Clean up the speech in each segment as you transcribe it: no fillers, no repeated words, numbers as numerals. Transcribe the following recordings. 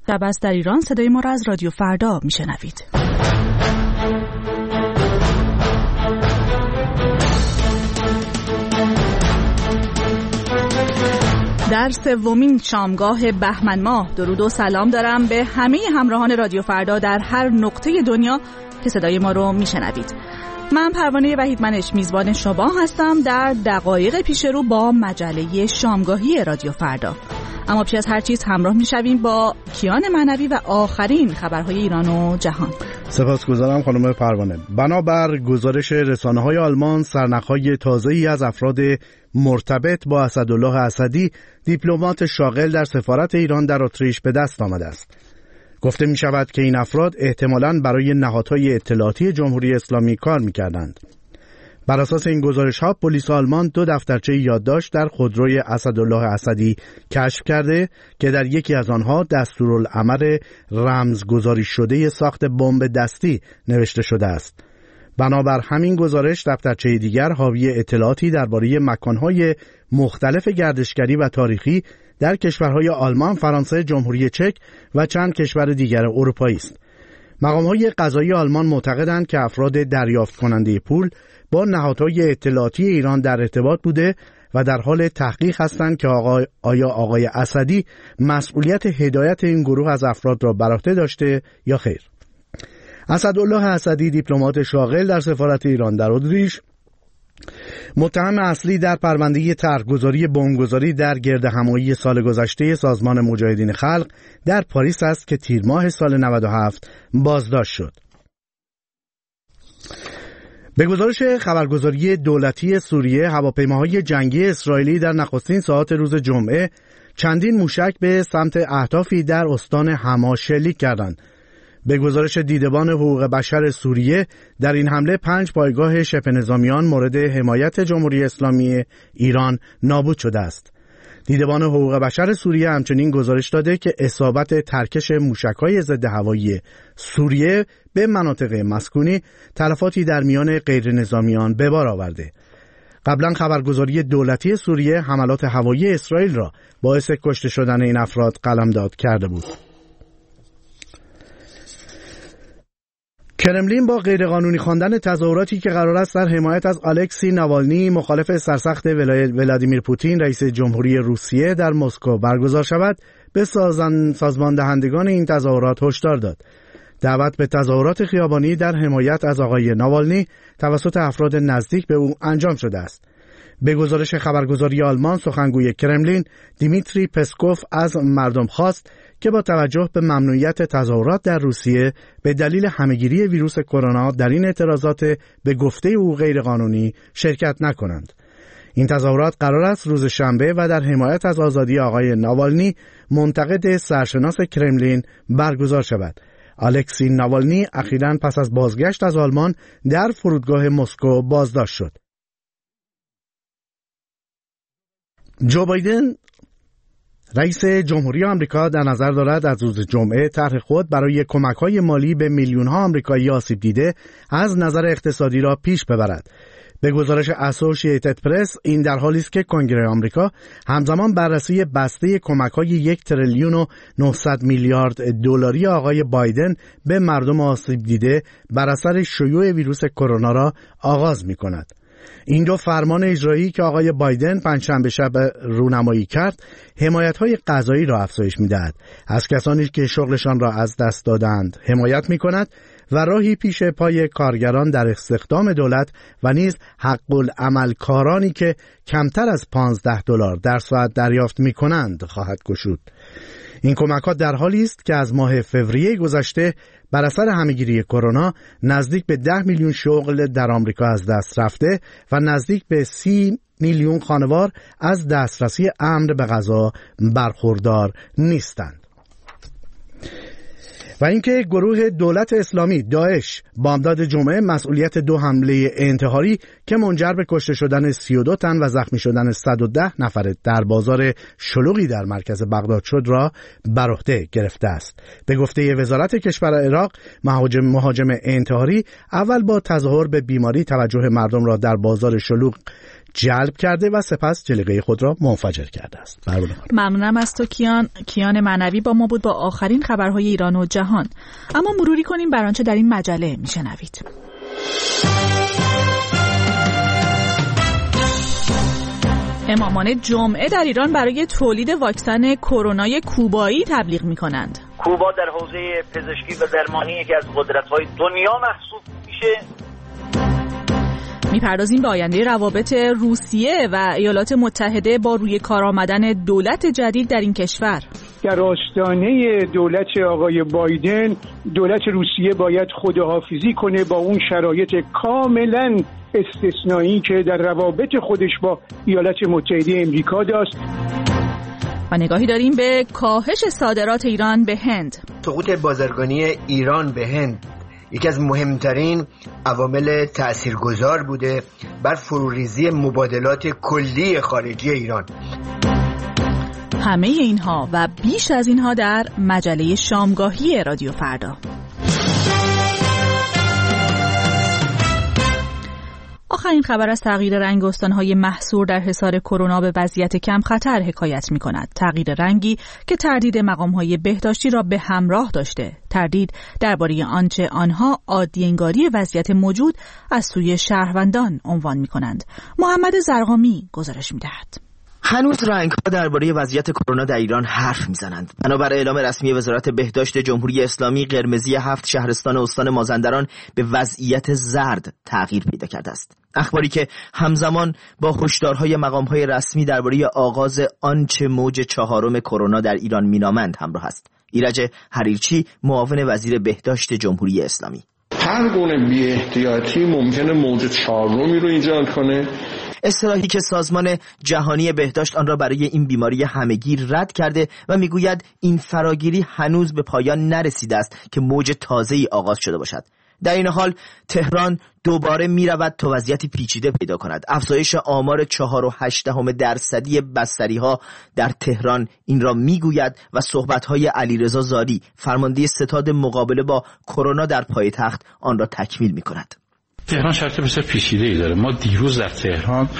شب است در ایران. صدای ما را از رادیو فردا میشنوید. در سومین شامگاه بهمن ماه درود و سلام دارم به همه همراهان رادیو فردا در هر نقطه دنیا که صدای ما رو میشنوید. من پروانه وحیدمنش میزبان شما هستم در دقایق پیش رو با مجله شامگاهی رادیو فردا. اما پیش از هر چیز همراه میشویم با کیان معنوی و آخرین خبرهای ایران و جهان. سپاسگزارم خانم پروانه. بنابر گزارش رسانه‌های آلمان، سرنخ‌های تازه‌ای از افراد مرتبط با اسدالله اسدی، دیپلمات شاغل در سفارت ایران در اتریش به دست آمده است. گفته می شود که این افراد احتمالاً برای نهادهای اطلاعاتی جمهوری اسلامی کار می کردند. بر اساس این گزارش‌ها پلیس آلمان 2 دفترچه یادداشت در خودروی اسدالله اسدی کشف کرده که در یکی از آنها دستورالعمل رمزگذاری شده ساخت بمب دستی نوشته شده است. بنابر همین گزارش دفترچه دیگر حاوی اطلاعاتی درباره مکان‌های مختلف گردشگری و تاریخی در کشورهای آلمان، فرانسه، جمهوری چک و چند کشور دیگر اروپایی است. مقام‌های قضایی آلمان معتقدند که افراد دریافت کننده پول با نهادهای اطلاعاتی ایران در ارتباط بوده و در حال تحقیق هستند که آیا آقای اسدی مسئولیت هدایت این گروه از افراد را بر عهده داشته یا خیر. اسدالله اسدی، دیپلمات شاغل در سفارت ایران در اتریش، متهم اصلی در پرونده طرحگذاری بمبگذاری در گردهمایی سال گذشته سازمان مجاهدین خلق در پاریس است که تیر ماه سال 97 بازداشت شد. به گزارش خبرگزاری دولتی سوریه، هواپیماهای جنگی اسرائیلی در نخستین ساعات روز جمعه چندین موشک به سمت اهدافی در استان حما شلیک کردند. به گزارش دیدبان حقوق بشر سوریه، در این حمله 5 پایگاه شبه نظامیان مورد حمایت جمهوری اسلامی ایران نابود شده است. دیدبان حقوق بشر سوریه همچنین گزارش داده که اصابت ترکش موشک‌های ضد هوایی سوریه به مناطق مسکونی تلفاتی در میان غیر نظامیان به بار آورده. قبلا خبرگزاری دولتی سوریه حملات هوایی اسرائیل را باعث کشته شدن این افراد قلمداد کرده بود. کرملین با غیرقانونی خواندن تظاهراتی که قرار است در حمایت از الکسی ناوالنی، مخالف سرسخت ولادیمیر پوتین رئیس جمهوری روسیه در مسکو برگزار شود، به سازمان دهندگان این تظاهرات هشدار داد. دعوت به تظاهرات خیابانی در حمایت از آقای ناوالنی توسط افراد نزدیک به او انجام شده است. به گزارش خبرگزاری آلمان، سخنگوی کرملین دیمیتری پسکوف از مردم خواست که با توجه به ممنوعیت تظاهرات در روسیه به دلیل همه‌گیری ویروس کرونا در این اعتراضات به گفته او غیرقانونی شرکت نکنند. این تظاهرات قرار است روز شنبه و در حمایت از آزادی آقای ناوالنی، منتقد سرشناس کرملین، برگزار شود. الکسی ناوالنی اخیراً پس از بازگشت از آلمان در فرودگاه مسکو بازداشت شد. جو بایدن رئیس جمهوری آمریکا در نظر دارد از روز جمعه طرح خود برای کمک‌های مالی به میلیون‌ها آمریکایی آسیب دیده از نظر اقتصادی را پیش ببرد. به گزارش اسوسییتد پرس، این در حالی است که کنگره آمریکا همزمان بررسی بسته کمک‌های 1 تریلیون و 900 میلیارد دلاری آقای بایدن به مردم آسیب دیده بر اثر شیوع ویروس کرونا را آغاز می‌کند. این 2 فرمان اجرایی که آقای بایدن پنجشنبه شب رونمایی کرد، حمایت‌های قضایی را افزایش می‌دهد. از کسانی که شغلشان را از دست دادند حمایت می‌کند و راهی پیش پای کارگران در استخدام دولت و نیز حق العمل کارانی که کمتر از $15 در ساعت دریافت می‌کنند خواهد گشود. این کمک‌ها در حالی است که از ماه فوریه گذشته بر اثر همه‌گیری کرونا نزدیک به 10 میلیون شغل در آمریکا از دست رفته و نزدیک به 30 میلیون خانوار از دسترسی امن به غذا برخوردار نیستند. و اینکه گروه دولت اسلامی داعش بامداد جمعه مسئولیت 2 حمله انتحاری که منجر به کشته شدن 32 تن و زخمی شدن 110 نفر در بازار شلوغی در مرکز بغداد شد را بر عهده گرفته است. به گفته وزارت کشور عراق، مهاجم انتحاری اول با تظاهر به بیماری توجه مردم را در بازار شلوغ جلب کرده و سپس جلیقه خود را منفجر کرده است. ممنونم از تو کیان معنوی با ما بود با آخرین خبرهای ایران و جهان. اما مروری کنیم بر آنچه در این مجله میشنوید. امامان جمعه در ایران برای تولید واکسن کرونای کوبایی تبلیغ می‌کنند. کوبا در حوزه پزشکی و درمانی یکی از قدرت‌های دنیا محسوب میشه. میپردازیم به آینده روابط روسیه و ایالات متحده با روی کار آمدن دولت جدید در این کشور. در آستانه دولت آقای بایدن، دولت روسیه باید خداحافظی کنه با اون شرایط کاملا استثنایی که در روابط خودش با ایالات متحده امریکا داشت. و نگاهی داریم به کاهش صادرات ایران به هند. سقوط بازرگانی ایران به هند یکی از مهمترین عوامل تأثیرگذار بوده بر فروریزی مبادلات کلی خارجی ایران. همه اینها و بیش از اینها در مجله شامگاهی رادیو فردا. آخرین خبر از تغییر رنگ استان‌های محصور در حصار کرونا به وضعیت کم خطر حکایت می‌کند. تغییر رنگی که تردید مقام‌های بهداشتی را به همراه داشته. تردید درباره آنچه آنها عادی انگاری وضعیت موجود از سوی شهروندان عنوان می‌کنند. محمد زرقامی گزارش می‌دهد. هنوز رنگ‌ها درباره وضعیت کرونا در ایران حرف میزنند. بنابر اعلام رسمی وزارت بهداشت جمهوری اسلامی، قرمزی 7 شهرستان استان مازندران به وضعیت زرد تغییر پیدا کرده است. اخباری که همزمان با هشدارهای مقام‌های رسمی درباره آغاز آنچه موج 4 کرونا در ایران مینامند همراه است. ایرج حریرچی، معاون وزیر بهداشت جمهوری اسلامی: هر گونه بی‌احتیاطی ممکنه موج 4 رو ایجاد کنه. اصطلاحی که سازمان جهانی بهداشت آن را برای این بیماری همه‌گیر رد کرده و میگوید این فراگیری هنوز به پایان نرسیده است که موج تازه‌ای آغاز شده باشد. در این حال تهران دوباره می‌رود تا وضعیتی پیچیده پیدا کند. افزایش آمار 4.8% بستری‌ها در تهران این را میگوید و صحبت‌های علیرضا زاری، فرمانده ستاد مقابله با کرونا در پایتخت، آن را تکمیل می‌کند. تهران شرط بسیار پیچیده‌ای داره. ما دیروز در تهران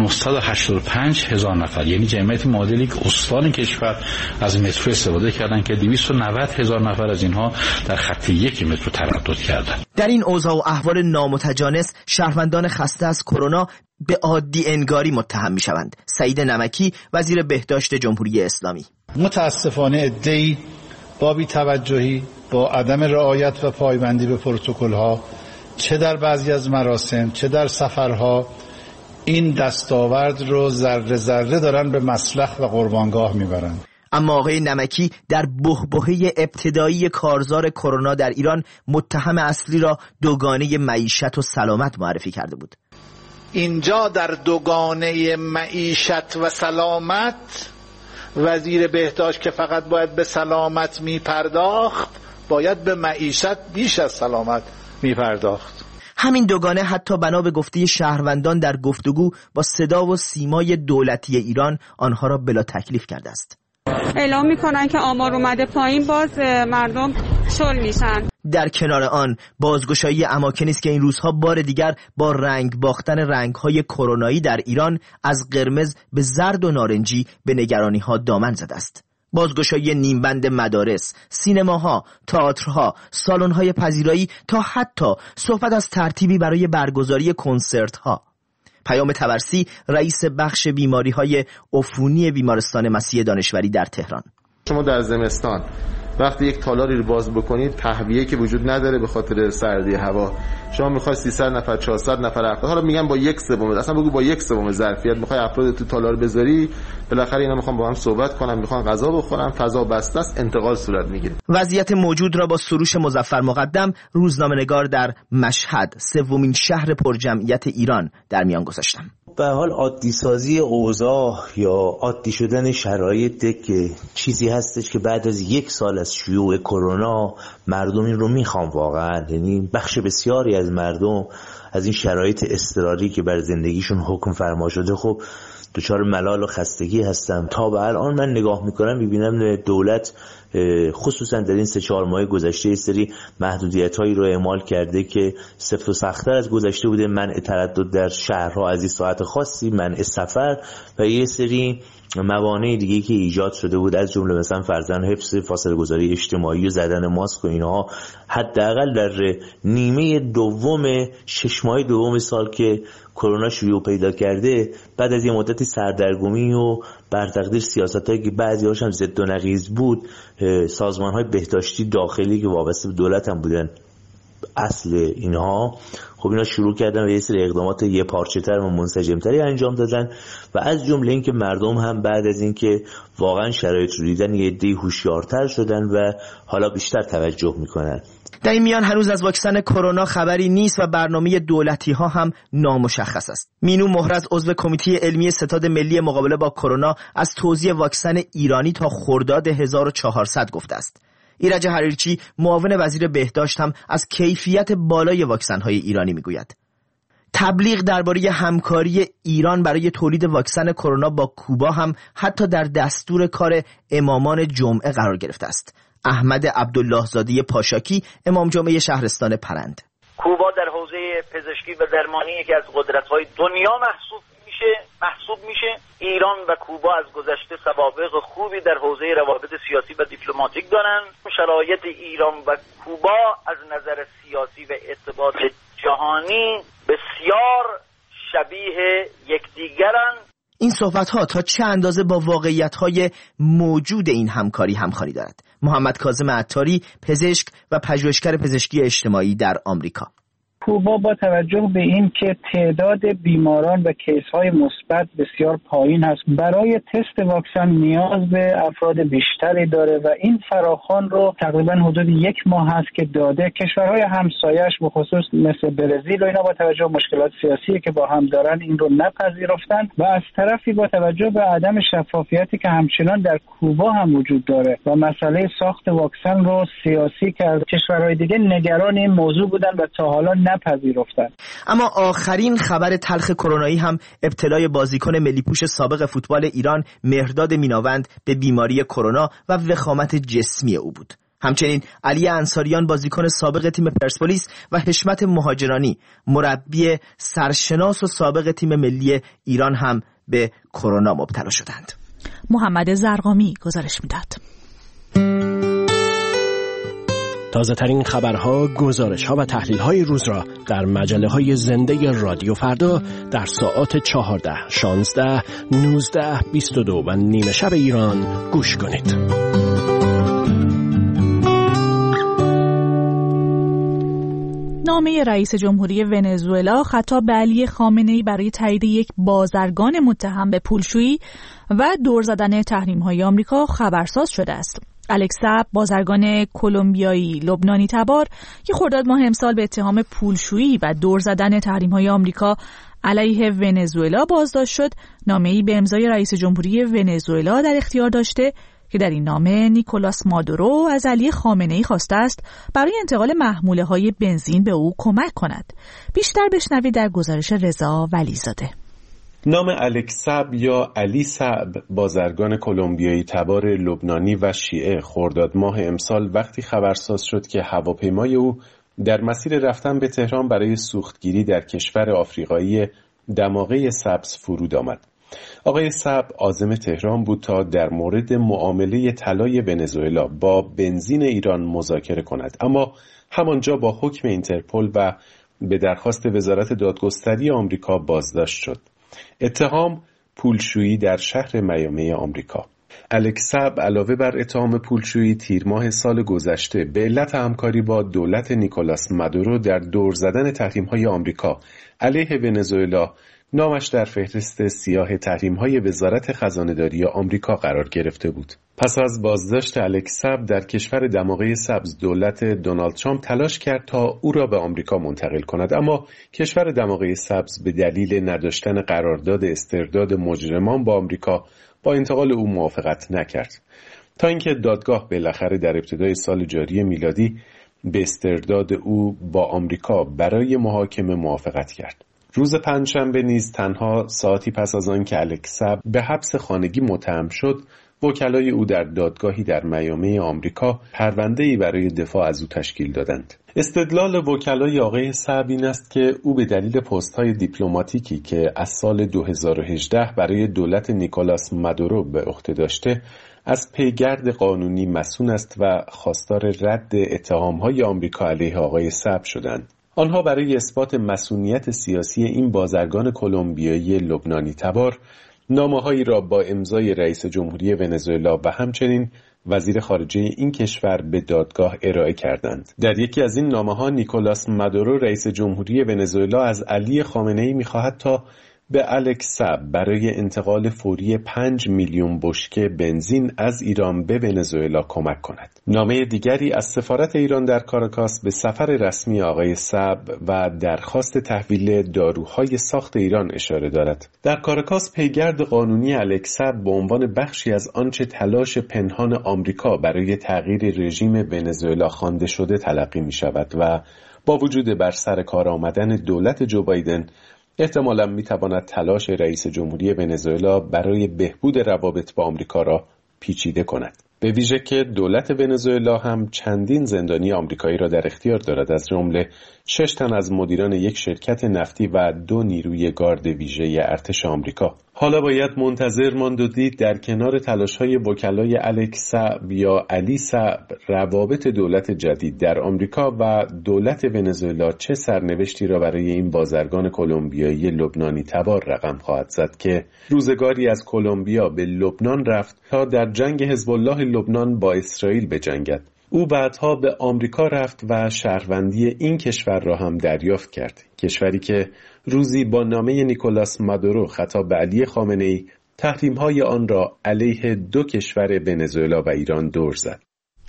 985,000 نفر، یعنی جمعیت معادل یک استان کشور، از مترو استفاده کردن که 290,000 نفر از اینها در خط 1 مترو تردد کردن. در این اوضاع و احوال نامتجانس شهروندان خسته از کرونا به عادی انگاری متهم می‌شوند. سعید نمکی، وزیر بهداشت جمهوری اسلامی: متاسفانه عده‌ای با بی‌توجهی، با عدم رعایت و پایبندی به پروتکل‌ها، چه در بعضی از مراسم چه در سفرها، این دستاورد رو ذره ذره دارن به مسلخ و قربانگاه میبرن. اما آقای نمکی در بحبوحه ابتدایی کارزار کرونا در ایران متهم اصلی را دوگانه معیشت و سلامت معرفی کرده بود. اینجا در دوگانه معیشت و سلامت وزیر بهداشت که فقط باید به سلامت میپرداخت، باید به معیشت بیش از سلامت میپرداخت. همین دوگانه حتی بنا به گفته شهروندان در گفتگو با صدا و سیمای دولتی ایران آنها را بلا تکلیف کرده است. اعلام میکنن که آمار اومده پایین، باز مردم شل میشن. در کنار آن بازگشایی اماکنی است که این روزها بار دیگر با رنگ باختن رنگ‌های کرونایی در ایران از قرمز به زرد و نارنجی به نگرانی‌ها دامن زده است. بازگشایی نیمبند مدارس، سینماها، تئاترها، سالن‌های پذیرایی تا حتی صحبت از ترتیبی برای برگزاری کنسرت‌ها. پیام طبرسی، رئیس بخش بیماری‌های عفونی بیمارستان مسیح دانشوری در تهران: شما در زمستان وقتی یک تالاری رو باز بکنید، تهویه که وجود نداره به خاطر سردی هوا، شما میخوای 300 نفر 400 نفر افراد، حالا میگم با 1/3، اصلا بگو با 1/3 ظرفیت میخوای افراد تو تالار بذاری، بالاخره اینا میخوان با هم صحبت کنن، میخوان غذا بخورن، فضا بسته است، انتقال صورت میگیره. وضعیت موجود را با سروش مظفر مقدم، روزنامه‌نگار در مشهد، سومین شهر پرجمعیت ایران، در میان گذاشتم. به حال عادی سازی اوضاع یا عادی شدن شرایط که چیزی هستش که بعد از 1 سال از شیوع کرونا مردم این رو میخوان واقعا، یعنی بخش بسیاری از مردم از این شرایط اضطراری که بر زندگیشون حکم فرما شده خب دچار ملال و خستگی هستم. تا به الان من نگاه میکنم میبینم دولت خصوصا در این 3-4 ماه گذشته یه سری محدودیت‌هایی رو اعمال کرده که سفت و سخت‌تر از گذشته بوده. منع تردد در شهرها از این ساعت خاصی، منع سفر و یه سری موانع دیگه که ایجاد شده بود، از جمله مثلا فرضاً حفظ فاصله گذاری اجتماعی و زدن ماسک و اینها. حداقل در نیمه دوم 6 ماه دوم سال که کرونا شیوع پیدا کرده، بعد از یه مدتی سردرگمی و بر تقدیر سیاستایی که بعضی‌هاش هم ضد و نقیض بود، سازمان‌های بهداشتی داخلی که وابسته به دولت هم بودن اصل اینها، خب اینا شروع کردن و یه سری اقدامات یه پارچه‌تر و منسجم‌تری انجام دادن و از جمله این که مردم هم بعد از این که واقعا شرایط رو دیدن یه عده‌ای هوشیارتر شدن و حالا بیشتر توجه میکنن. در این میان هنوز از واکسن کرونا خبری نیست و برنامه دولتی ها هم نامشخص است. مینو مهرز عضو کمیته علمی ستاد ملی مقابله با کرونا از توزیع واکسن ایرانی تا خرداد 1400 گفته است. ایرج حریرچی معاون وزیر بهداشت هم از کیفیت بالای واکسن‌های ایرانی میگوید. تبلیغ درباره همکاری ایران برای تولید واکسن کرونا با کوبا هم حتی در دستور کار امامان جمعه قرار گرفته است. احمد عبدالله زاده پاشاکی، امام جمعه شهرستان پرند: کوبا در حوزه پزشکی و درمانی یکی از قدرت‌های دنیا محسوب میشه. ایران و کوبا از گذشته سوابق خوبی در حوزه روابط سیاسی و دیپلماتیک دارن. شرایط ایران و کوبا از نظر سیاسی و ارتباط جهانی بسیار شبیه یکدیگرن. این صحبت‌ها تا چه اندازه با واقعیت‌های موجود این همکاری همخوانی دارد؟ محمد کاظم عطاری، پزشک و پژوهشگر پزشکی اجتماعی در آمریکا: کوبا با توجه به این که تعداد بیماران و کیس‌های مثبت بسیار پایین هست، برای تست واکسن نیاز به افراد بیشتری داره و این فراخوان رو تقریبا حدود 1 ماه هست که داده. کشورهای همسایه‌اش به خصوص مثل برزیل و اینا با توجه به مشکلات سیاسی که با هم دارن این رو نپذیرفتن و از طرفی با توجه به عدم شفافیتی که همچنان در کوبا هم وجود داره و مسئله ساخت واکسن رو سیاسی کرد، کشورهای دیگه نگران این موضوع بودن و تا حالا نپذیرفتند. اما آخرین خبر تلخ کرونایی هم ابتلای بازیکن ملی‌پوش سابق فوتبال ایران مهرداد میناوند به بیماری کرونا و وخامت جسمی او بود. همچنین علی انصاریان بازیکن سابق تیم پرسپولیس و حشمت مهاجرانی مربی سرشناس و سابق تیم ملی ایران هم به کرونا مبتلا شدند. محمد زرقامی گزارش میداد. تازه ترین خبرها، گزارش‌ها و تحلیل‌های روز را در مجله‌های زنده رادیو فردا در ساعات 14، 16، 19، 22 و نیمه شب ایران گوش کنید. نامه رئیس جمهوری ونزوئلا خطاب به علی خامنه‌ای برای تایید یک بازرگان متهم به پولشویی و دور زدن تحریم‌های آمریکا خبرساز شده است. الکس ساب، بازرگان کلمبیایی لبنانی تبار که خرداد ماه امسال به اتهام پولشویی و دور زدن تحریم‌های آمریکا علیه ونزوئلا بازداشت شد، نامه‌ای به امضای رئیس جمهوری ونزوئلا در اختیار داشته که در این نامه نیکولاس مادورو از علی خامنه‌ای خواسته است برای انتقال محموله‌های بنزین به او کمک کند. بیشتر بشنوید در گزارش رضا ولیزاده. نام الکس ساب یا علی ساب، بازرگان کلمبیایی تبار لبنانی و شیعه، خرداد ماه امسال وقتی خبرساز شد که هواپیمای او در مسیر رفتن به تهران برای سوختگیری در کشور آفریقایی دماغه سبز فرود آمد. آقای ساب عازم تهران بود تا در مورد معامله طلای ونزوئلا با بنزین ایران مذاکره کند، اما همانجا با حکم اینترپل و به درخواست وزارت دادگستری آمریکا بازداشت شد. اتهام پولشویی در شهر میامی آمریکا. الکس ساب علاوه بر اتهام پولشویی تیر ماه سال گذشته به علت همکاری با دولت نیکولاس مادورو در دور زدن تحریم‌های آمریکا علیه ونزوئلا نامش در فهرست سیاه تحریم‌های وزارت خزانه‌داری آمریکا قرار گرفته بود. پس از بازداشت الکس ساب در کشور دماغه سبز، دولت دونالد ترامپ تلاش کرد تا او را به آمریکا منتقل کند، اما کشور دماغه سبز به دلیل نداشتن قرارداد استرداد مجرمان با آمریکا با انتقال او موافقت نکرد، تا اینکه دادگاه بالاخره در ابتدای سال جاری میلادی به استرداد او با آمریکا برای محاکمه موافقت کرد. روز پنجشنبه نیز تنها ساعتی پس از آن که الکس ساب به حبس خانگی متهم شد، وکلای او در دادگاهی در میامی آمریکا پرونده‌ای برای دفاع از او تشکیل دادند. استدلال وکلای آقای ساب این است که او به دلیل پست‌های دیپلماتیکی که از سال 2018 برای دولت نیکولاس مادورو به عهده داشته، از پیگرد قانونی مسئول است و خواستار رد اتهام‌های آمریکا علیه آقای ساب شدند. آنها برای اثبات مسئولیت سیاسی این بازرگان کلمبیایی لبنانی تبار نامه‌هایی را با امضای رئیس جمهوری ونزوئلا و همچنین وزیر خارجه این کشور به دادگاه ارائه کردند. در یکی از این نامه‌ها نیکولاس مادورو رئیس جمهوری ونزوئلا از علی خامنه‌ای می‌خواهد تا به الکس ساب برای انتقال فوری 5 میلیون بشکه بنزین از ایران به ونزوئلا کمک کند. نامه دیگری از سفارت ایران در کاراکاس به سفر رسمی آقای ساب و درخواست تحویل داروهای ساخت ایران اشاره دارد. در کاراکاس پیگرد قانونی الکس ساب به عنوان بخشی از آنچه تلاش پنهان آمریکا برای تغییر رژیم ونزوئلا خوانده شده تلقی می شود و با وجود بر سر کار آمدن دولت جو بایدن احتمالاً میتواند تلاش رئیس جمهوری ونزوئلا برای بهبود روابط با آمریکا را پیچیده کند. به ویژه که دولت ونزوئلا هم چندین زندانی آمریکایی را در اختیار دارد، از جمله 6 تن از مدیران یک شرکت نفتی و 2 نیروی گارد ویژه ارتش آمریکا. حالا باید منتظر ماند و دید در کنار تلاش‌های وکلای الکس ساب یا علی ساب روابط دولت جدید در آمریکا و دولت ونزوئلا چه سرنوشتی را برای این بازرگان کلمبیایی لبنانی تبار رقم خواهد زد که روزگاری از کلمبیا به لبنان رفت تا در جنگ حزب الله لبنان با اسرائیل بجنگد. او بعدها به آمریکا رفت و شهروندی این کشور را هم دریافت کرد، کشوری که روزی با نامه نیکولاس مادورو خطاب به علی خامنه‌ای تحریم‌های آن را علیه 2 کشور ونزوئلا و ایران دور زد.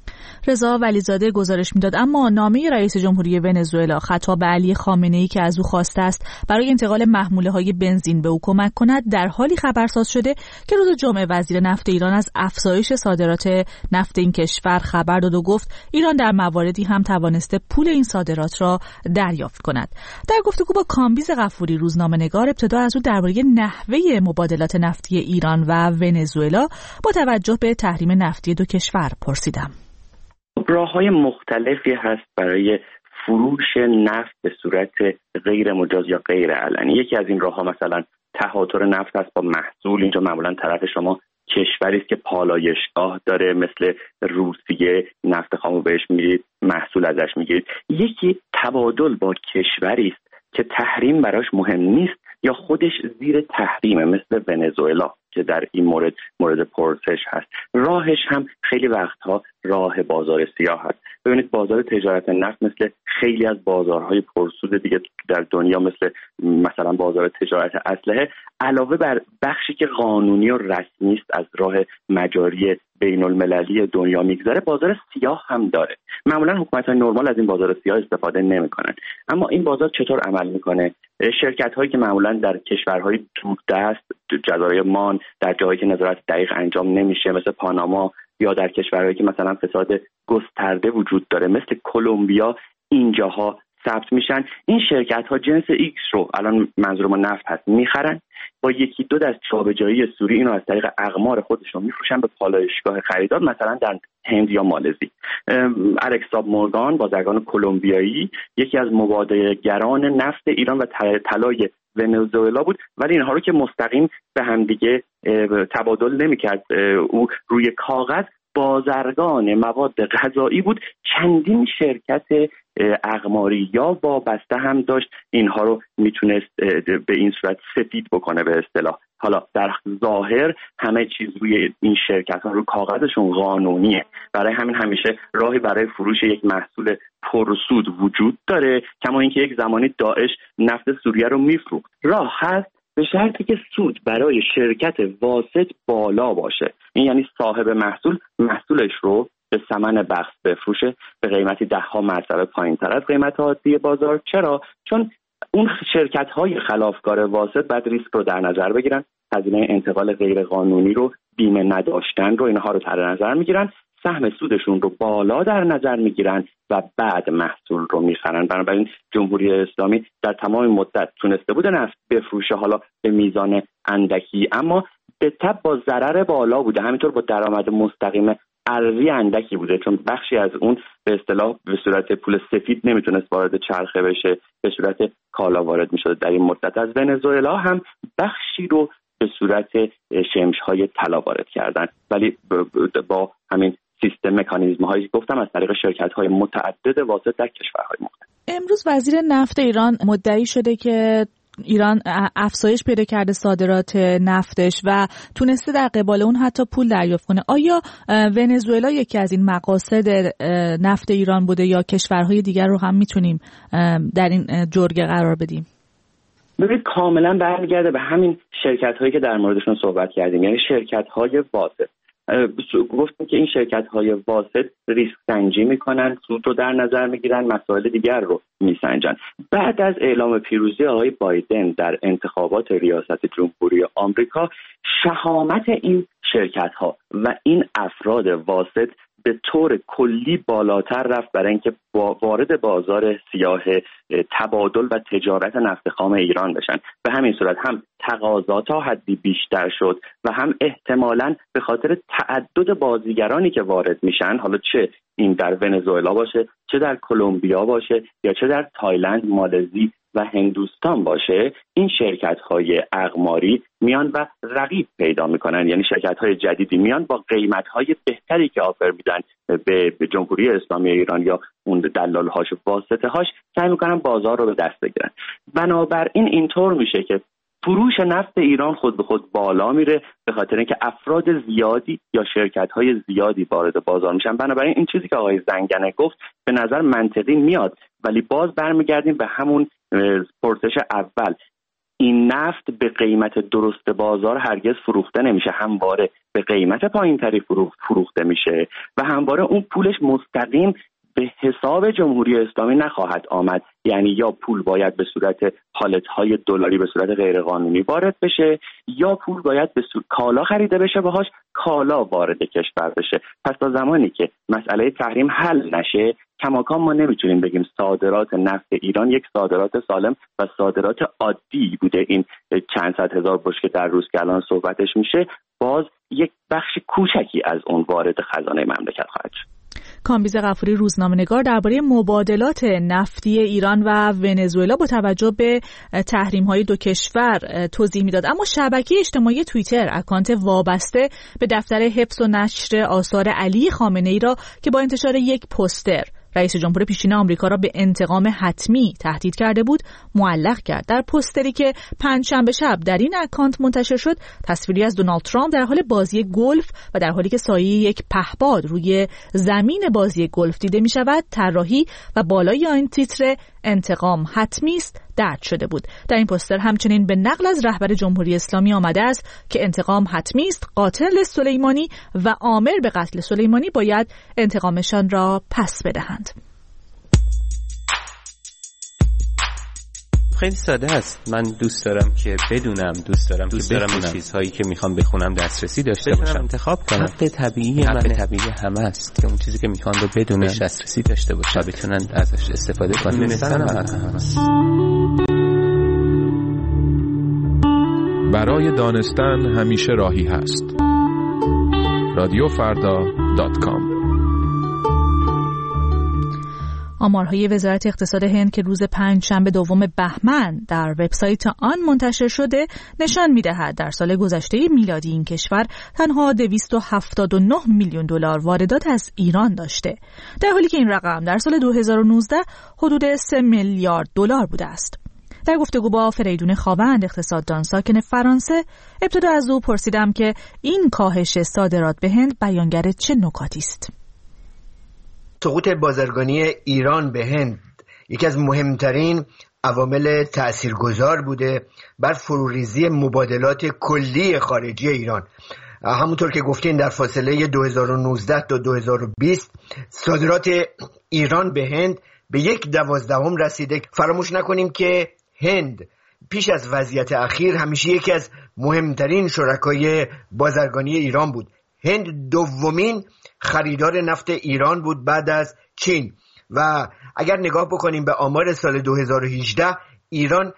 رضا ولیزاده گزارش میداد اما نامه رئیس جمهوری ونزوئلا خطاب به علی خامنه‌ای که از او خواسته است برای انتقال محموله‌های بنزین به او کمک کند در حالی خبرساز شده که روز جمعه وزیر نفت ایران از افزایش صادرات نفت این کشور خبر داد و گفت ایران در مواردی هم توانسته پول این صادرات را دریافت کند. در گفتگو با کامبیز غفوری روزنامه‌نگار ابتدا از او درباره نحوه مبادلات نفتی ایران و ونزوئلا با توجه به تحریم نفتی 2 کشور پرسیدم. راه‌های مختلفی هست برای فروش نفت به صورت غیر مجاز یا غیر علنی. یکی از این راه‌ها مثلا تهاتر نفت است با محصول. اینجا معمولا طرف شما کشوری است که پالایشگاه داره، مثل روسیه، نفت خامو بهش میرید، محصول ازش میگیرید. یکی تبادل با کشوری است که تحریم براش مهم نیست یا خودش زیر تحریمه، مثل ونزوئلا که در این مورد پرسش هست. راهش هم خیلی وقتها راه بازار سیاه هست. ببینید بازار تجارت نفت مثل خیلی از بازارهای پرسود دیگه در دنیا، مثلا بازار تجارت اسلحه، علاوه بر بخشی که قانونی و رسمی است از راه مجاری بین المللی دنیا میگذره، بازار سیاه هم داره. معمولا حکومت‌های نرمال از این بازار سیاه استفاده نمی‌کنن. اما این بازار چطور عمل می‌کنه؟ شرکت‌هایی که معمولا در کشورهای دوردست، جزایر مان، در جایی که نظارت دقیق انجام نمیشه مثل پاناما، یا در کشورهایی که مثلا فساد گسترده وجود داره مثل کلمبیا، اینجاها ثبت میشن. این شرکت‌ها جنس ایکس رو، الان منظور ما نفت هست، میخرن، با 1-2 دست جابجایی سوری اینو از طریق اقمار خودشون میفروشن به پالایشگاه خریدار، مثلا در هند یا مالزی. الکس ساب مورگان، بازرگان کلمبیایی، یکی از مبادله‌گران نفت ایران و طلای ونزوئلا بود، ولی اینها رو که مستقیم به هم دیگه تبادل نمی‌کرد. او روی کاغذ بازرگان مواد غذایی بود. چندین شرکت اقماری یا وابسته هم داشت، اینها رو میتونست به این صورت سفید بکنه به اصطلاح. حالا در ظاهر همه چیز روی این شرکت ها رو کاغذشون قانونیه، برای همین همیشه راهی برای فروش یک محصول پرسود وجود داره، کما اینکه یک زمانی داعش نفت سوریه رو میفروخت. راه هست به شرطی که سود برای شرکت واسط بالا باشه. این یعنی صاحب محصولش رو به ثمن بخس بفروشه به قیمتی 10 مرتبه پایین‌تر از قیمت عادی بازار. چرا؟ چون اون شرکت‌های خلافکار واسط بعد ریسک رو در نظر بگیرن، هزینه انتقال غیر قانونی رو، بیمه نداشتن رو، اینها رو در نظر میگیرن. سهم سودشون رو بالا در نظر میگیرن و بعد محصول رو میخرن. بنابراین جمهوری اسلامی در تمام مدت تونسته بوده نفت بفروشه، حالا به میزان اندکی، اما به تبع با ضرر بالا بوده، همینطور با درآمد مستقیم ارزی اندکی بوده، چون بخشی از اون به اصطلاح به صورت پول سفید نمیتونست وارد چرخه بشه، به صورت کالا وارد میشد. در این مدت از ونزوئلا هم بخشی رو به صورت شمش‌های طلا وارد کردن، ولی با همین سیستم مکانیزم هایی گفتم از طریق شرکت‌های متعدد واسط در کشورهای مختلف. امروز وزیر نفت ایران مدعی شده که ایران افزایش پیدا کرده صادرات نفتش و تونسته در قبال اون حتی پول دریافت کنه. آیا ونزوئلا یکی از این مقاصد نفت ایران بوده یا کشورهای دیگر رو هم میتونیم در این جرگه قرار بدیم؟ ببینید کاملا برمیگرده به همین شرکت‌هایی که در موردشون صحبت کردیم، یعنی شرکت‌های واسط. گفتیم که این شرکت‌های واسط ریسک سنجی میکنن، سود رو در نظر میگیرن، مسائل دیگر رو میسنجن. بعد از اعلام پیروزی آقای بایدن در انتخابات ریاست جمهوری آمریکا، شهامت این شرکت‌ها و این افراد واسط به طور کلی بالاتر رفت برای اینکه وارد بازار سیاه تبادل و تجارت نفت خام ایران بشن. به همین صورت هم تقاضا تا حدی بیشتر شد و هم احتمالاً به خاطر تعدد بازیگرانی که وارد میشن، حالا چه این در ونزوئلا باشه، چه در کلمبیا باشه، یا چه در تایلند، مالزی و هندوستان باشه، این شرکت‌های اقماری میان و رقیب پیدا میکنن. یعنی شرکت‌های جدیدی میان با قیمت‌های بهتری که آفر میدن به جمهوری اسلامی ایران یا اون دلال‌هاش و واسطه‌هاش، سعی میکنن بازار رو به دست بگیرن. بنابراین اینطور میشه که فروش نفت ایران خود به خود بالا میره به خاطر اینکه افراد زیادی یا شرکت‌های زیادی وارد بازار میشن. بنابراین این چیزی که آقای زنگنه گفت به نظر منطقی میاد، ولی باز برمیگردیم به همون پرسش اول. این نفت به قیمت درست بازار هرگز فروخته نمیشه، همواره به قیمت پایینتری فروخته میشه و همواره اون پولش مستقیم به حساب جمهوری اسلامی نخواهد آمد. یعنی یا پول باید به صورت پالت‌های دلاری به صورت غیرقانونی وارد بشه، یا پول باید به صورت کالا خریده بشه، باهاش کالا وارد کشور بشه. پس تا زمانی که مسئله تحریم حل نشه، کماکان ما نمیتونیم بگیم صادرات نفت ایران یک صادرات سالم و صادرات عادی بوده. این چند صد هزار بشکه در روز که الان صحبتش میشه، باز یک بخش کوچکی از اون وارد خزانه مملکت خواهد شد. کامبیز غفوری، روزنامه‌نگار، درباره مبادلات نفتی ایران و ونزوئلا با توجه به تحریم‌های دو کشور توضیح میداد. اما شبکه اجتماعی توییتر اکانت وابسته به دفتر حفظ و نشر آثار علی خامنه‌ای را که با انتشار یک پوستر رئیس جمهور پیشین آمریکا را به انتقام حتمی تهدید کرده بود معلق کرد. در پوستری که پنجشنبه شب در این اکانت منتشر شد، تصویری از دونالد ترامپ در حال بازی گلف و در حالی که سایه یک پهپاد روی زمین بازی گلف دیده می شود، طراحی و بالای آن تیتر انتقام حتمی است درج شده بود. در این پوستر همچنین به نقل از رهبر جمهوری اسلامی آمده است که انتقام حتمی است، قاتل سلیمانی و آمر به قتل سلیمانی باید انتقامشان را پس بدهند. خیلی ساده است. من دوست دارم که بدونم، دوست دارم که چیزهایی که میخوام بخونم دسترسی داشته باشم، انتخاب کنم. حق طبیعی همه است که اون چیزی که میخوان رو بدونن، دسترسی داشته باشن، بتونن ازش استفاده کنن. دونستن هم هست. برای دانستن همیشه راهی هست. رادیوفردا.com. آمارهای وزارت اقتصاد هند که روز پنجشنبه دوم بهمن در وبسایت آن منتشر شده نشان می‌دهد در سال گذشته میلادی این کشور تنها 279 میلیون دلار واردات از ایران داشته، در حالی که این رقم در سال 2019 حدود 3 میلیارد دلار بوده است. در گفتگو با فریدون خاوند، اقتصاددان ساکن فرانسه، ابتدا از او پرسیدم که این کاهش صادرات به هند بیانگر چه نکاتی است. سقوط بازرگانی ایران به هند یکی از مهمترین عوامل تأثیرگذار بوده بر فروریزی مبادلات کلی خارجی ایران. همونطور که گفتین در فاصله 2019 تا 2020 صادرات ایران به هند به 1/12 رسیده. فراموش نکنیم که هند پیش از وضعیت اخیر همیشه یکی از مهمترین شرکای بازرگانی ایران بود. هند دومین خریدار نفت ایران بود بعد از چین و اگر نگاه بکنیم به آمار سال 2018 ایران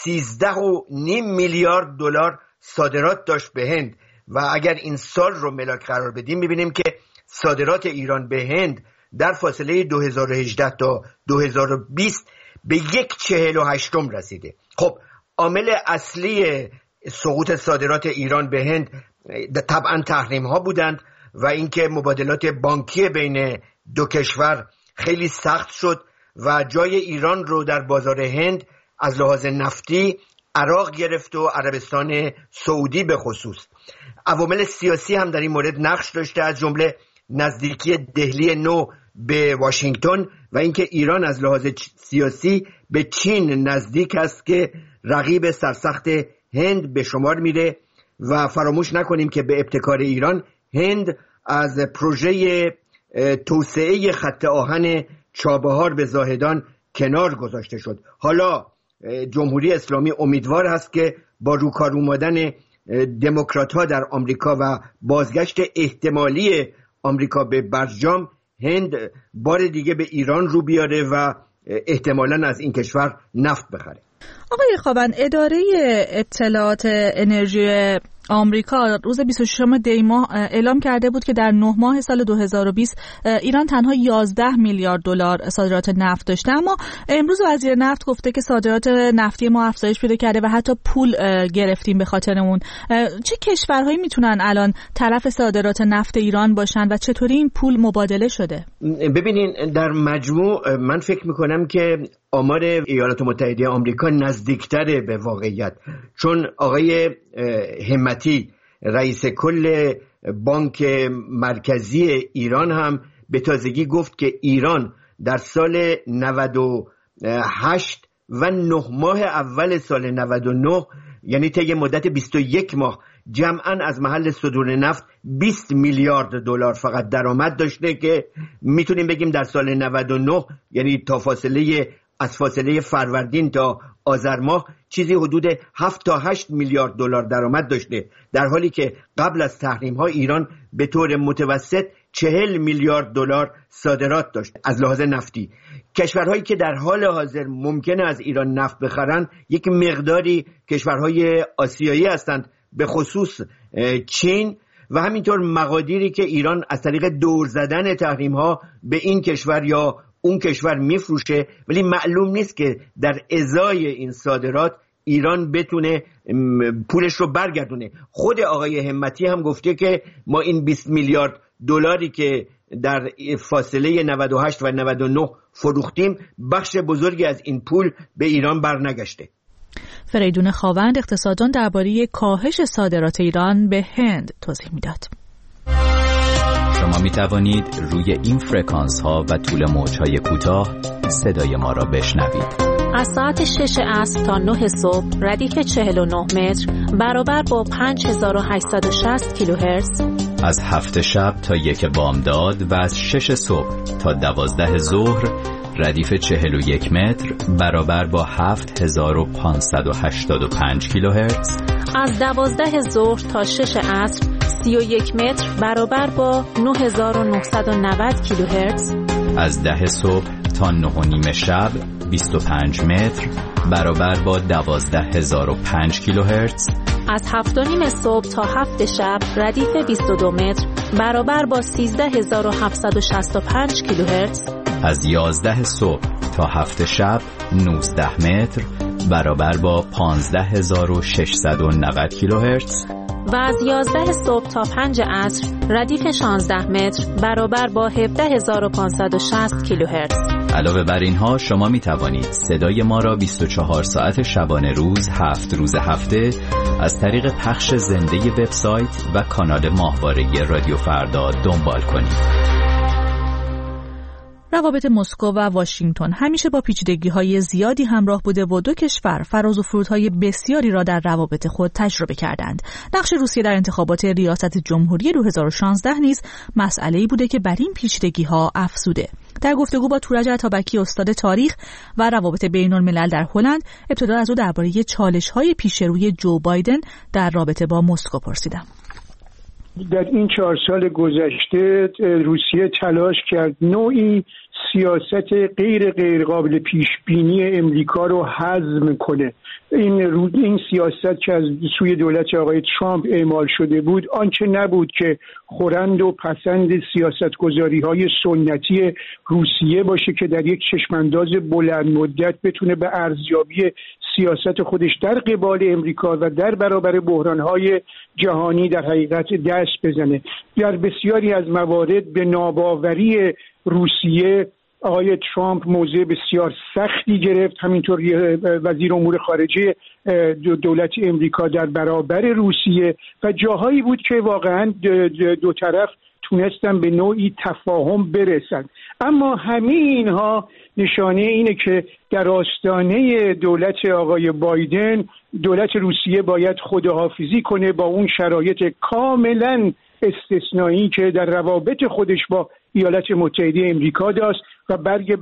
13.5 میلیارد دلار صادرات داشت به هند و اگر این سال رو ملاک قرار بدیم میبینیم که صادرات ایران به هند در فاصله 2018 تا 2020 به 1/48 رسیده. خب عامل اصلی سقوط صادرات ایران به هند طبعا تحریم ها بودند و اینکه مبادلات بانکی بین دو کشور خیلی سخت شد و جای ایران رو در بازار هند از لحاظ نفتی عراق گرفت و عربستان سعودی به خصوص. عوامل سیاسی هم در این مورد نقش داشته، از جمله نزدیکی دهلی نو به واشنگتن و اینکه ایران از لحاظ سیاسی به چین نزدیک است که رقیب سرسخت هند به شمار میره و فراموش نکنیم که به ابتکار ایران هند از پروژه توسعه خط آهن چابهار به زاهدان کنار گذاشته شد. حالا جمهوری اسلامی امیدوار است که با روکار اومدن دموکرات ها در آمریکا و بازگشت احتمالی آمریکا به برجام هند بار دیگه به ایران رو بیاره و احتمالاً از این کشور نفت بخره. آقای خاوند، اداره اطلاعات انرژی آمریکا روز 26 دی ماه اعلام کرده بود که در 9 ماه سال 2020 ایران تنها 11 میلیارد دلار صادرات نفت داشته، اما امروز وزیر نفت گفته که صادرات نفتی ما افزایش پیدا کرده و حتی پول گرفتیم به خاطر اون. چه کشورهایی میتونن الان طرف صادرات نفت ایران باشن و چطوری این پول مبادله شده؟ ببینین در مجموع من فکر میکنم که آمار ایالات متحده آمریکا نزدیکتره به واقعیت، چون آقای همتی رئیس کل بانک مرکزی ایران هم به تازگی گفت که ایران در سال 98 و 9 ماه اول سال 99 یعنی طی مدت 21 ماه جمعاً از محل صدور نفت 20 میلیارد دلار فقط درآمد داشته که میتونیم بگیم در سال 99 یعنی تا از فاصله فروردین تا آذر ماه چیزی حدود 7 تا 8 میلیارد دلار درآمد داشته، در حالی که قبل از تحریم ها ایران به طور متوسط 40 میلیارد دلار صادرات داشت از لحاظ نفتی. کشورهایی که در حال حاضر ممکنه از ایران نفت بخرن یک مقداری کشورهای آسیایی هستند، به خصوص چین و همینطور مقادیری که ایران از طریق دور زدن تحریم ها به این کشور یا اون کشور میفروشه، ولی معلوم نیست که در ازای این صادرات ایران بتونه پولش رو برگردونه. خود آقای همتی هم گفته که ما این 20 میلیارد دلاری که در فاصله 98 و 99 فروختیم بخش بزرگی از این پول به ایران برنگشته. فریدون خاوند اقتصاددان درباره کاهش صادرات ایران به هند توضیح میداد. شما می توانید روی این فرکانس ها و طول موج های کوتاه صدای ما را بشنوید. از ساعت 6 عصر تا 9 صبح ردیف 49 متر برابر با 5860 کیلوهرتز. از 7 شب تا 1 بامداد و از 6 صبح تا 12 ظهر ردیف 41 متر برابر با 7585 کیلوهرتز. از 12 ظهر تا 6 عصر 31 متر برابر با 9990 کیلوهرتز. از 10 صبح تا 9:30 شب 25 متر برابر با 12005 کیلوهرتز. از 7:30 صبح تا 7 شب ردیف 22 متر برابر با 13765 کیلوهرتز. از 11 صبح تا 7 شب 19 متر برابر با 15690 کیلوهرتز. و از 11 صبح تا 5 عصر ردیف 16 متر برابر با 17560 کیلوهرتز. علاوه بر اینها شما می توانید صدای ما را 24 ساعت شبانه روز 7 روز هفته از طریق پخش زنده وبسایت و کانال ماهواره رادیو فردا دنبال کنید. روابط مسکو و واشنگتن همیشه با پیچیدگی‌های زیادی همراه بوده و دو کشور فراز و فرودهای بسیاری را در روابط خود تجربه کردند. نقش روسیه در انتخابات ریاست جمهوری 2016 نیز مسئله‌ای بوده که بر این پیچیدگی‌ها افزوده. در گفتگو با تورج عطابکی استاد تاریخ و روابط بین‌الملل در هلند، ابتدا از او درباره چالش‌های پیش روی جو بایدن در رابطه با مسکو پرسیدم. در این 4 سال گذشته روسیه تلاش کرد نوعی سیاست غیر قابل پیش بینی امریکا رو هضم کنه. این سیاست که از سوی دولت آقای ترامپ اعمال شده بود آنچه نبود که خورند و پسند سیاستگذاری‌های سنتی روسیه باشه که در یک چشمانداز بلند مدت بتونه به ارزیابی سیاست خودش در قبال امریکا و در برابر بحران‌های جهانی در حقیقت دست بزنه. در بسیاری از موارد به ناباوری روسیه آقای ترامپ موضع بسیار سختی گرفت. همینطور وزیر امور خارجه دولت امریکا در برابر روسیه و جاهایی بود که واقعا دو طرف تونستن به نوعی تفاهم برسن. اما همه اینها نشانه اینه که در آستانه دولت آقای بایدن دولت روسیه باید خداحافظی کنه با اون شرایط کاملا استثنایی که در روابط خودش با ایالات متحده امریکا داشت و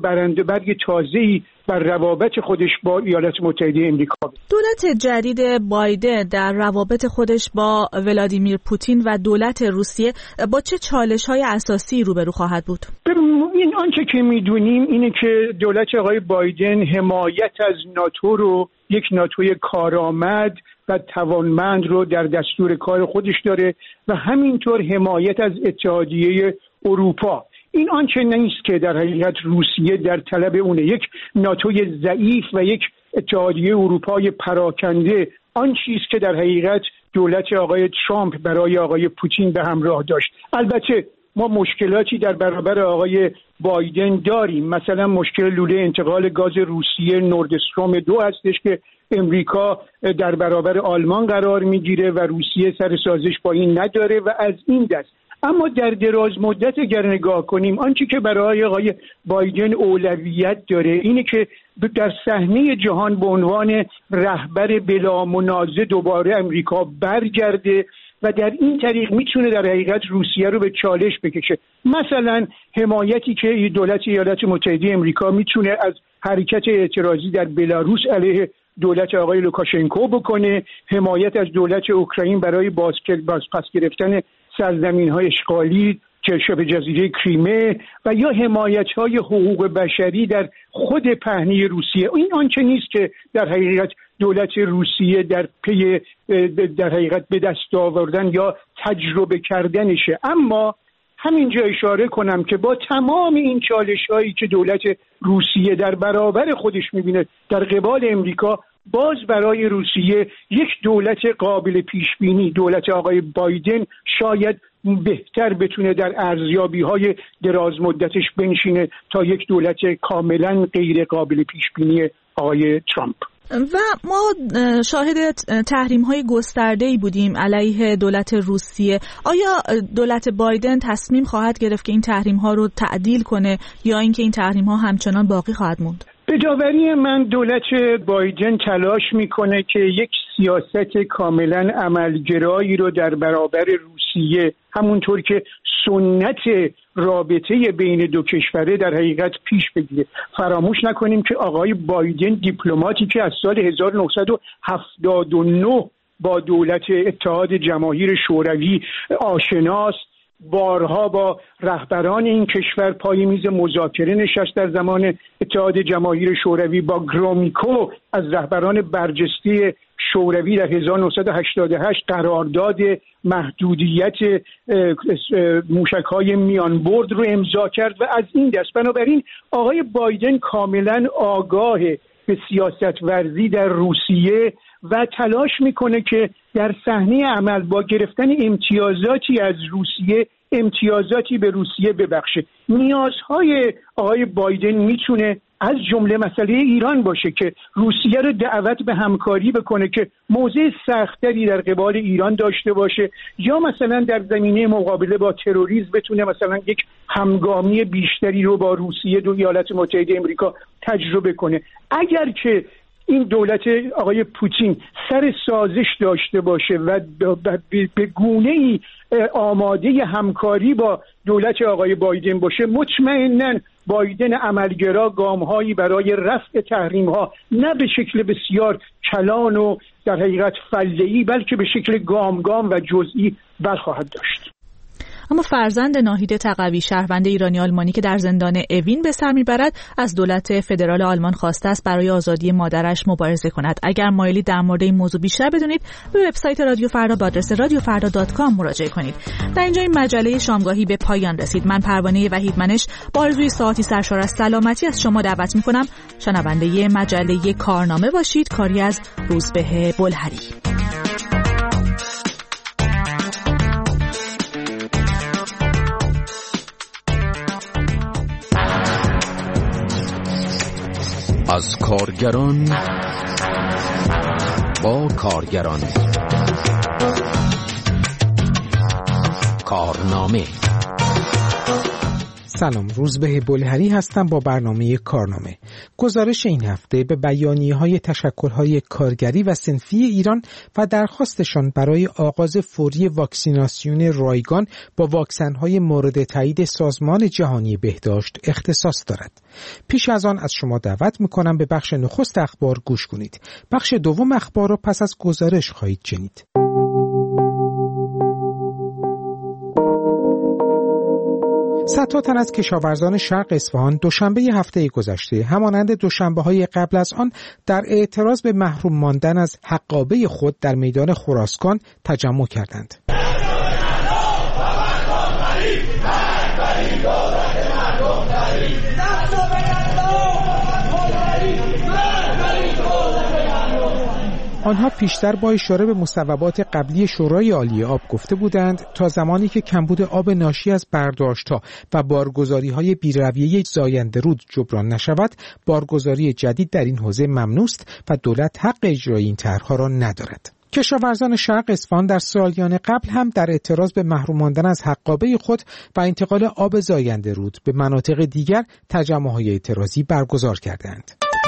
برگ تازه‌ای بر روابط خودش با ایالات متحده امریکا. دولت جدید بایدن در روابط خودش با ولادیمیر پوتین و دولت روسیه با چه چالش‌های اساسی روبرو خواهد بود؟ این آنچه که می‌دونیم اینه که دولت آقای بایدن حمایت از ناتو رو، یک ناتوی کارآمد و توانمند رو در دستور کار خودش داره و همینطور حمایت از اتحادیه اروپا. این آنچه نیست که در حقیقت روسیه در طلب اونه، یک ناتوی ضعیف و یک اتحادیه اروپای پراکنده. آن چیزی که در حقیقت دولت آقای ترامپ برای آقای پوتین به همراه داشت. البته ما مشکلاتی در برابر آقای بایدن داریم، مثلا مشکل لوله انتقال گاز روسیه نوردستروم 2 هستش که امریکا در برابر آلمان قرار میگیره و روسیه سر سازش با این نداره و از این دست. اما در دراز مدت اگر نگاه کنیم آنچه که برای آقای بایدن اولویت داره اینه که در صحنه جهان به عنوان رهبر بلا منازع دوباره امریکا برگرده و در این طریق میتونه در حقیقت روسیه رو به چالش بکشه. مثلا حمایتی که دولت ایالات متحده امریکا میتونه از حرکت اعتراضی در بلاروس علیه دولت آقای لوکاشنکو بکنه، حمایت از دولت اوکراین برای بازپس گرفتن سرزمین‌های اشغالی که شبه جزیره کریمه و یا حمایت‌های حقوق بشری در خود پهنه روسیه. این آنچه نیست که در حقیقت دولت روسیه در پی در حقیقت به دست آوردن یا تجربه کردنشه. اما همینجا اشاره کنم که با تمام این چالش‌هایی که دولت روسیه در برابر خودش می‌بینه در قبال امریکا، باز برای روسیه یک دولت قابل پیشبینی، دولت آقای بایدن شاید بهتر بتونه در ارزیابی‌های دراز مدتش بنشینه تا یک دولت کاملا غیر قابل پیشبینی آقای ترامپ. و ما شاهد تحریم‌های گسترده‌ای بودیم علیه دولت روسیه. آیا دولت بایدن تصمیم خواهد گرفت که این تحریم‌ها رو تعدیل کنه یا اینکه این تحریم‌ها همچنان باقی خواهد موند؟ به داوری من دولت بایدن تلاش میکنه که یک سیاست کاملا عملگرایی رو در برابر روسیه، همونطور که سنت رابطه بین دو کشوره در حقیقت پیش بگیره. فراموش نکنیم که آقای بایدن دیپلماتی که از سال 1979 با دولت اتحاد جماهیر شوروی آشناست، بارها با رهبران این کشور پای میز مذاکره نشست. در زمان اتحاد جماهیر شوروی با گرومیکو از رهبران برجسته شوروی در 1988 قرارداد محدودیت موشک‌های میانبرد رو امضا کرد و از این دست. بنابراین آقای بایدن کاملا آگاه به سیاست ورزی در روسیه و تلاش میکنه که در صحنه عمل با گرفتن امتیازاتی از روسیه امتیازاتی به روسیه ببخشه. نیازهای آقای بایدن میتونه از جمله مسئله ایران باشه که روسیه رو دعوت به همکاری بکنه که موضع سخت‌تری در قبال ایران داشته باشه، یا مثلا در زمینه مقابله با تروریسم بتونه مثلا یک همگامی بیشتری رو با روسیه دو ایالات متحده امریکا تجربه کنه. اگر که این دولت آقای پوتین سر سازش داشته باشه و به گونه‌ای آماده همکاری با دولت آقای بایدن باشه، مطمئناً بایدن عملگرا گام‌هایی برای رفع تحریم‌ها نه به شکل بسیار کلان و در حقیقت فله‌ای، بلکه به شکل گام گام و جزئی برخواهد داشت. اما فرزند ناهید تقوی، شهروند ایرانی آلمانی که در زندان اوین به سر میبرد، از دولت فدرال آلمان خواسته است برای آزادی مادرش مبارزه کند. اگر مایلی در مورد این موضوع بیشتر بدونید، به وبسایت رادیو فردا با آدرس radiofarda.com مراجعه کنید. در اینجا این مجله شامگاهی به پایان رسید. من پروانه وحید منش با آرزوی ساعتی سرشار از سلامتی از شما دعوت میکنم شنونده مجله کارنامه باشید، کاری از روزبه بلهری. از کارگران با کارگران، کارنامه. سلام، روزبه بلهری هستم با برنامه کارنامه. گزارش این هفته به بیانیه‌های تشکل‌های کارگری و صنفی ایران و درخواستشان برای آغاز فوری واکسیناسیون رایگان با واکسن‌های مورد تایید سازمان جهانی بهداشت اختصاص دارد. پیش از آن از شما دعوت می‌کنم به بخش نخست اخبار گوش کنید. بخش دوم اخبار را پس از گزارش خواهید شنید. صدها تن از کشاورزان شرق اصفهان دوشنبه هفته گذشته همانند دوشنبه‌های قبل از آن در اعتراض به محروم ماندن از حقابه خود در میدان خراسکان تجمع کردند. آنها پیشتر با اشاره به مصوبات قبلی شورای عالی آب گفته بودند تا زمانی که کمبود آب ناشی از برداشت‌ها و بارگذاری‌های بی‌رویه زاینده رود جبران نشود، بارگذاری جدید در این حوزه ممنوع است و دولت حق اجرای این طرح‌ها را ندارد. کشاورزان شرق اصفهان در سالیان قبل هم در اعتراض به محروم ماندن از حقابه خود و انتقال آب زاینده رود به مناطق دیگر تجمع‌های اعتراضی برگزار کردند.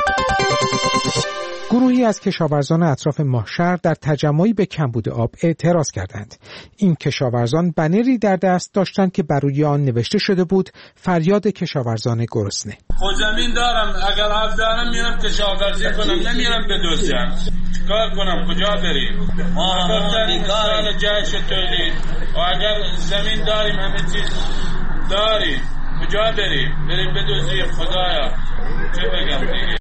گروهی از کشاورزان اطراف ماهشهر در تجمعی به کمبود آب اعتراض کردند. این کشاورزان بنری در دست داشتند که بر روی آن نوشته شده بود فریاد کشاورزان گرسنه. خود زمین دارم، اگر آب دارم میرم کشاورزی کنم، نمیرم بدزدم. کار کنم، کجا بریم؟ ما بیکار جایش تولید و اگر زمین داریم همه چیز داریم، کجا بریم بدزدیم؟ خدایا چه بگم دیگه.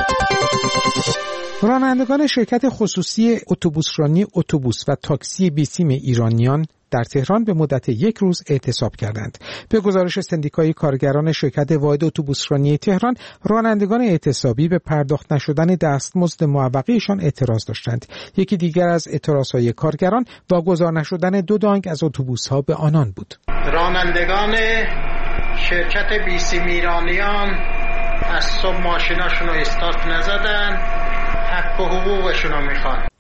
رانندگان شرکت خصوصی اتوبوسرانی اتوبوس و تاکسی بیسیم ایرانیان در تهران به مدت 1 روز اعتصاب کردند. به گزارش سندیکای کارگران شرکت واحد اتوبوسرانی تهران، رانندگان اعتصابی به پرداخت نشدن دستمزد معوقه‌شان اعتراض داشتند. یکی دیگر از اعتراضهای کارگران واگذار نشدن 2 دانگ از اتوبوس‌ها به آنان بود. رانندگان شرکت بیسیم ایرانیان از صبح ماشیناشون رو استارت نزدن، حق و حقوقشون رو میخوان.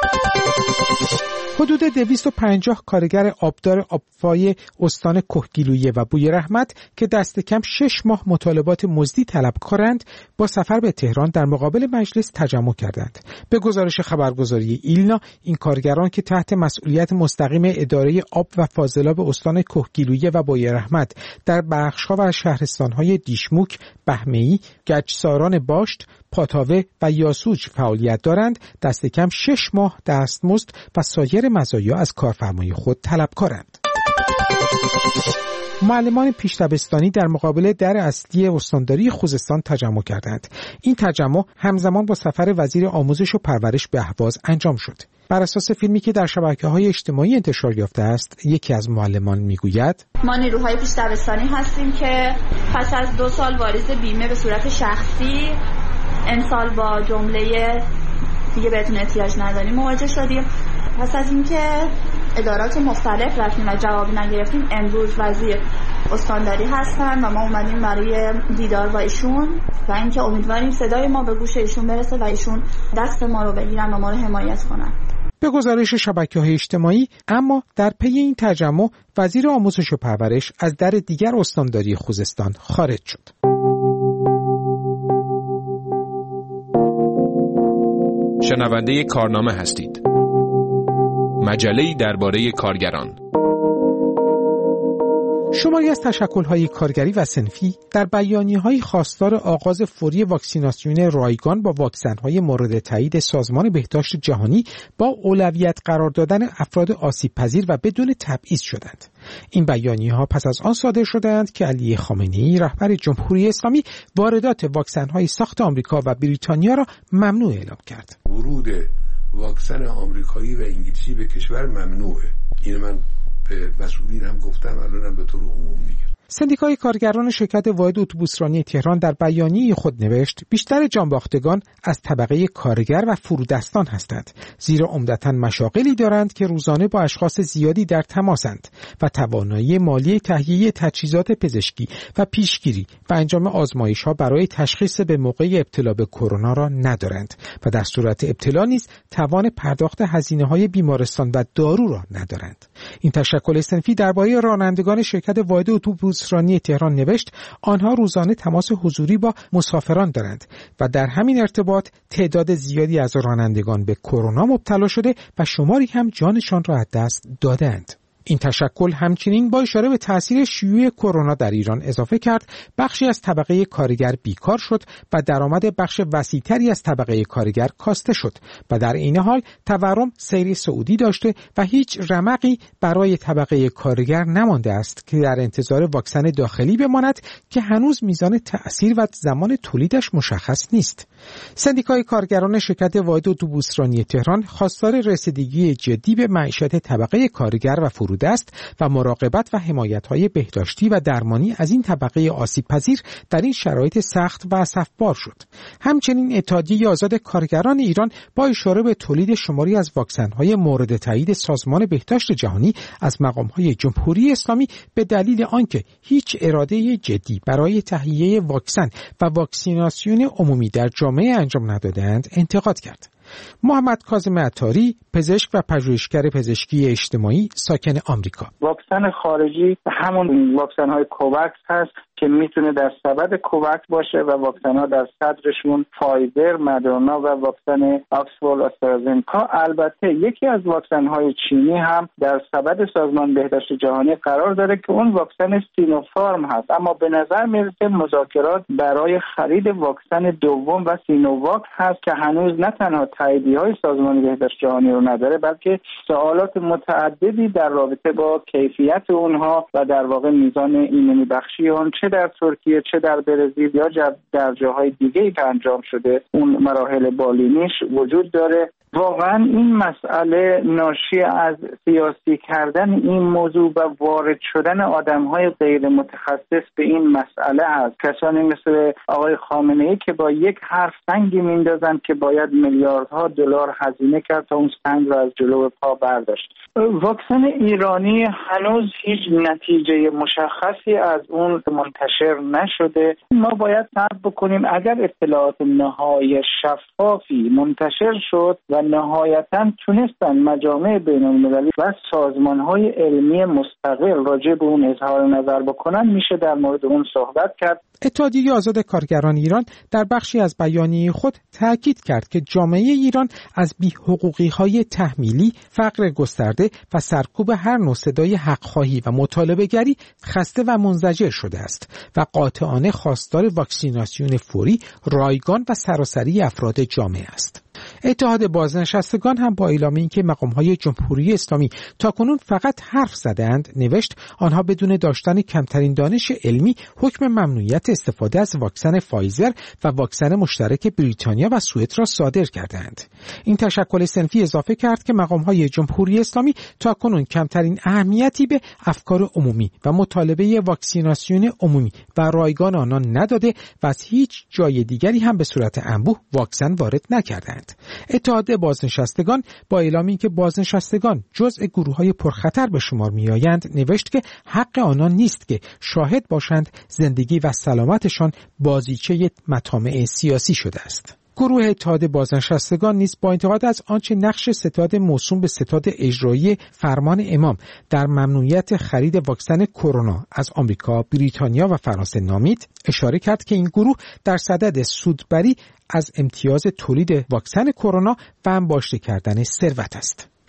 حدود 250 کارگر آبدار آبفای استان کهگیلویه و بوی رحمت که دست کم 6 ماه مطالبات مزدی طلب کردند، با سفر به تهران در مقابل مجلس تجمع کردند. به گزارش خبرگزاری ایلنا، این کارگران که تحت مسئولیت مستقیم اداره آب و فاضلاب استان کهگیلویه و بوی رحمت در بخش‌ها و شهرستان‌های دیشموک، بهمه‌ای، گچساران باشت، پاتاوه و یاسوج فعالیت دارند، دست کم 6 ماه دستمزد و سایر مزایا از کارفرمای خود طلبکارند. معلمان پیش‌دبستانی در مقابل در اصلی استانداری خوزستان تجمع کردند. این تجمع همزمان با سفر وزیر آموزش و پرورش به اهواز انجام شد. بر اساس فیلمی که در شبکه‌های اجتماعی انتشار یافته است، یکی از معلمان میگوید: ما نیروهای پیش‌دبستانی هستیم که پس از 2 سال واریز بیمه به صورت شخصی امسال با جمله دیگه بهتون احتیاج نداریم مواجه شدیم. پس از اینکه ادارات مختلف رفتیم و جوابی نگرفتیم، امروز وزیر استانداری هستن و ما اومدیم برای دیدار با ایشون و اینکه امیدواریم صدای ما به گوش ایشون برسه و ایشون دست ما رو بگیرن و ما رو حمایت کنن. به گزارش شبکه‌های اجتماعی، اما در پی این تجمع وزیر آموزش و پرورش از در دیگر استانداری خوزستان خارج شد. شنونده کارنامه هستید. مجله‌ای درباره کارگران. شماری از تشکل‌های کارگری و صنفی در بیانیه‌های خواستار آغاز فوری واکسیناسیون رایگان با واکسن‌های مورد تایید سازمان بهداشت جهانی با اولویت قرار دادن افراد آسیب‌پذیر و بدون تبعیض شدند. این بیانیه‌ها پس از آن صادر شدند که علی خامنه‌ای رهبر جمهوری اسلامی واردات واکسن‌های ساخت آمریکا و بریتانیا را ممنوع اعلام کرد. ورود واکسن آمریکایی و انگلیسی به کشور ممنوعه. این من به مسئولین هم گفتم، الانم به طور عموم میگم. سندیکای کارگران شرکت واحد اتوبوسرانی تهران در بیانیه خود نوشت بیشتر جانباختگان از طبقه کارگر و فرودستان هستند، زیرا عمدتاً مشاغلی دارند که روزانه با اشخاص زیادی در تماسند و توانایی مالی تهیه تجهیزات پزشکی و پیشگیری و انجام آزمایش‌ها برای تشخیص به موقع ابتلا به کرونا را ندارند و در صورت ابتلا نیز توان پرداخت هزینه‌های بیمارستان و دارو را ندارند. این تشکل صنفی درباره رانندگان شرکت واحد اتوبوسرانی تهران نوشت آنها روزانه تماس حضوری با مسافران دارند و در همین ارتباط تعداد زیادی از رانندگان به کرونا مبتلا شده و شماری هم جانشان را از دست دادند. این تشکل همچنین با اشاره به تأثیر شیوع کرونا در ایران اضافه کرد بخشی از طبقه کارگر بیکار شد و درآمد بخش وسیع‌تری از طبقه کارگر کاسته شد و در این حال تورم سیر صعودی داشته و هیچ رمقی برای طبقه کارگر نمانده است که در انتظار واکسن داخلی بماند که هنوز میزان تأثیر و زمان تولیدش مشخص نیست. سندیکای کارگران شرکت واحد اتوبوسرانی تهران خواستار رسیدگی جدی به معیشت طبقه کارگر و فرودست و مراقبت و حمایت‌های بهداشتی و درمانی از این طبقه آسیب‌پذیر در این شرایط سخت و اسفبار شد. همچنین اتحادیه آزاد کارگران ایران با اشاره به تولید شماری از واکسن‌های مورد تایید سازمان بهداشت جهانی از مقام‌های جمهوری اسلامی به دلیل آنکه هیچ اراده جدی برای تهیه واکسن و واکسیناسیون عمومی در جامعه انجام ندادند انتقاد کرد. محمد کاظم عطاری، پزشک و پژوهشگر پزشکی اجتماعی ساکن آمریکا: واکسن خارجی همون واکسن‌های کوواکس هست که میتونه در سبد کوواکس باشه و واکسن‌ها در صدرشون فایزر، مدرنا و واکسن آکسفورد آسترازنکا. البته یکی از واکسن‌های چینی هم در سبد سازمان بهداشت جهانی قرار داره که اون واکسن سینوفارم هست، اما به نظر میرسه مذاکرات برای خرید واکسن دوم و سینوواک هست که هنوز نه تنها تاییدیه‌های سازمان بهداشت جهانی رو نداره بلکه سوالات متعددی در رابطه با کیفیت اونها و در واقع میزان ایمنی بخشی اون چه در ترکیه چه در برزیل یا در جاهای دیگه‌ای که انجام شده اون مراحل بالینیش وجود داره. واقعا این مسئله ناشی از سیاسی کردن این موضوع و وارد شدن آدم‌های غیر متخصص به این مسئله است. کسانی مثل آقای خامنه‌ای که با یک حرف سنگی میندازن که باید میلیاردها دلار هزینه کرد تا اون سنگ را از جلو پا برداشت. واکسن ایرانی هنوز هیچ نتیجه مشخصی از اون منتشر نشده. ما باید صبر بکنیم اگر اطلاعات نهایی شفافی منتشر شد و نهایتاً تونستن مجامع بین‌المللی و سازمان‌های علمی مستقل راجع به اون اظهار نظر بکنن میشه در مورد اون صحبت کرد. اتحادیه آزاد کارگران ایران در بخشی از بیانیه خود تاکید کرد که جامعه ایران از بی‌حقوقی‌های تحمیلی، فقر گسترده و سرکوب هر نوع صدای حق‌خواهی و مطالبه‌گری خسته و منزجر شده است و قاطعانه خواستار واکسیناسیون فوری، رایگان و سراسری افراد جامعه است. اتحاد بازنشستگان هم با اعلام اینکه مقام‌های جمهوری اسلامی تاکنون فقط حرف زدند نوشت آنها بدون داشتن کمترین دانش علمی حکم ممنوعیت استفاده از واکسن فایزر و واکسن مشترک بریتانیا و سوئد را صادر کردند. این تشکل صنفی اضافه کرد که مقام‌های جمهوری اسلامی تاکنون کمترین اهمیتی به افکار عمومی و مطالبه واکسیناسیون عمومی و رایگان آنان نداده و از هیچ جای دیگری هم به صورت انبوه واکسن وارد نکردند. اتحاد بازنشستگان با اعلام اینکه بازنشستگان جزء گروه‌های پرخطر به شمار می‌آیند نوشت که حق آنان نیست که شاهد باشند زندگی و سلامتشان بازیچه مطامع سیاسی شده است. گروه اتحاد بازنشستگان نیز با انتقاد از آنچه نقش ستاد موسوم به ستاد اجرایی فرمان امام در ممنوعیت خرید واکسن کرونا از آمریکا، بریتانیا و فرانسه نامید، اشاره کرد که این گروه در صدد سودبری از امتیاز تولید واکسن کرونا و انباشته کردن ثروت است.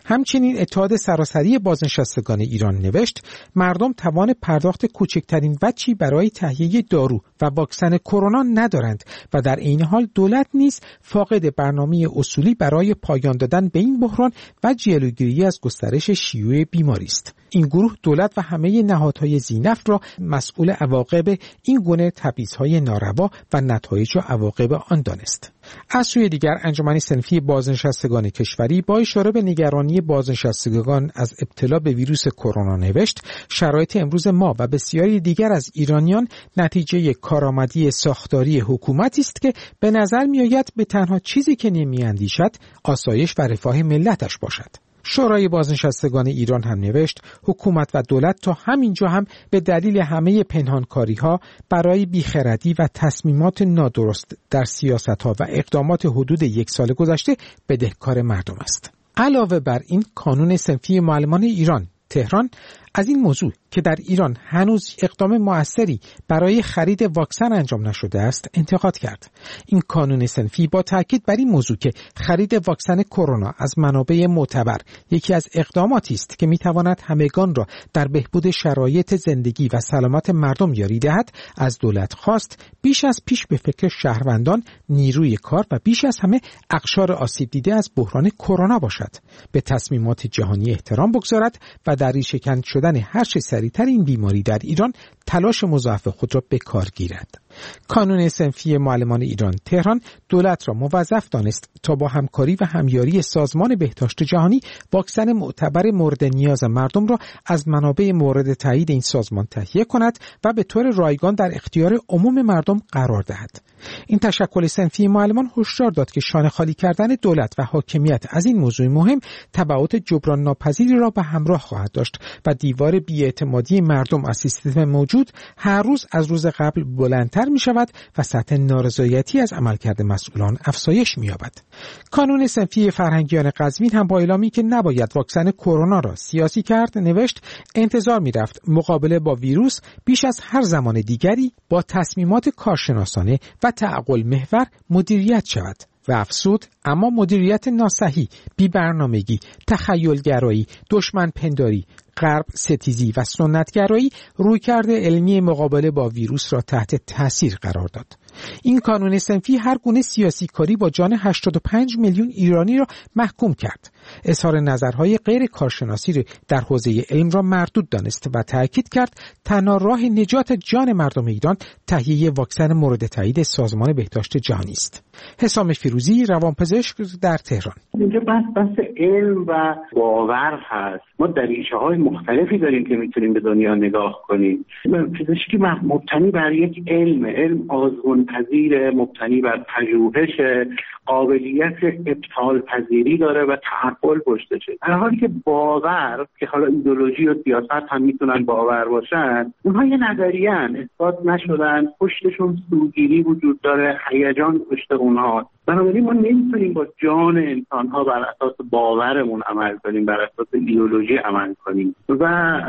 همچنین اتحاد سراسری بازنشستگان ایران نوشت مردم توان پرداخت کوچکترین وجهی برای تهیه دارو و واکسن کرونا ندارند و در این حال دولت نیز فاقد برنامه اصولی برای پایان دادن به این بحران و جلوگیری از گسترش شیوع بیماری است. این گروه دولت و همه نهادهای ذی‌نفع را مسئول عواقب این گونه تبعیض‌های ناروا و نتایج و عواقب آن دانست. از سوی دیگر انجمن صنفی بازنشستگان کشوری با اشاره به نگرانی بازنشستگان از ابتلا به ویروس کرونا نوشت شرایط امروز ما و بسیاری دیگر از ایرانیان نتیجه کارآمدی ساختاری حکومتی است که به نظر می‌آید به تنها چیزی که نمی‌اندیشد آسایش و رفاه ملتش باشد. شورای بازنشستگان ایران هم نوشت حکومت و دولت تا همینجا هم به دلیل همه پنهانکاری‌ها برای بیخردی و تصمیمات نادرست در سیاست‌ها و اقدامات حدود 1 سال گذشته بدهکار مردم است. علاوه بر این کانون صنفی معلمان ایران تهران از این موضوع که در ایران هنوز اقدام مؤثری برای خرید واکسن انجام نشده است انتقاد کرد. این کانون صنفی با تاکید بر این موضوع که خرید واکسن کرونا از منابع معتبر یکی از اقداماتی است که میتواند همگان را در بهبود شرایط زندگی و سلامت مردم یاری دهد، از دولت خواست بیش از پیش به فکر شهروندان، نیروی کار و بیش از همه اقشار آسیب دیده از بحران کرونا باشد، به تصمیمات جهانی احترام بگذارد و در ریشه‌کن شدن هر چه سریعتر این بیماری در ایران تلاش مضاعف خود را به کار گیرد. کانون صنفی معلمان ایران تهران دولت را موظف دانست تا با همکاری و همیاری سازمان بهداشت جهانی واکسن معتبر مورد نیاز مردم را از منابع مورد تایید این سازمان تهیه کند و به طور رایگان در اختیار عموم مردم قرار دهد. این تشکل صنفی معلمان هشدار داد که شانه خالی کردن دولت و حاکمیت از این موضوع مهم تبعات جبران ناپذیری را به همراه خواهد داشت و دیوار بی‌اعتمادی مردم از سیستم موجود هر روز از روز قبل بلندتر می شود و سطح نارضایتی از عملکرد مسئولان افزایش می یابد. کانون صنفی فرهنگیان قزوین هم با اعلامی که نباید واکسن کرونا را سیاسی کرد نوشت انتظار می رفت مقابله با ویروس بیش از هر زمان دیگری با تصمیمات کارشناسانه و تعقل محور مدیریت شود و افزود اما مدیریت ناصحیح، بی‌برنامگی، تخیلگرایی، دشمن پنداری، غرب ستیزی و سنتگرایی رویکرد علمی مقابله با ویروس را تحت تاثیر قرار داد. این کانون صنفی هر گونه سیاسی کاری با جان 85 میلیون ایرانی را محکوم کرد. اظهار نظرهای غیر کارشناسی را در حوزه علم را مردود دانست و تاکید کرد تنها راه نجات جان مردم ایران تهیه واکسن مورد تایید سازمان بهداشت جهانی است. حسام فیروزی، روانپزشک در تهران. اینجا بحث علم و باور هست. ما دریچه‌های مختلفی داریم که میتونیم به دنیا نگاه کنیم. پزشکی مبتنی بر یک علم آزمون‌پذیر، مبتنی بر پژوهش، قابلیت ابطال پذیری داره و تعقل پشتشه. در حالی که باور که حالا ایدئولوژی و سیاست هم میتونن باور باشن، اونها یه نظریه‌ان، اثبات نشدن، پشتشون سوگیری وجود داره، هیجان پشت اونها. بنابراین ما نمیتونیم با جان انسان‌ها بر اساس باورمون عمل کنیم، بر اساس ایدئولوژی عمل کنیم و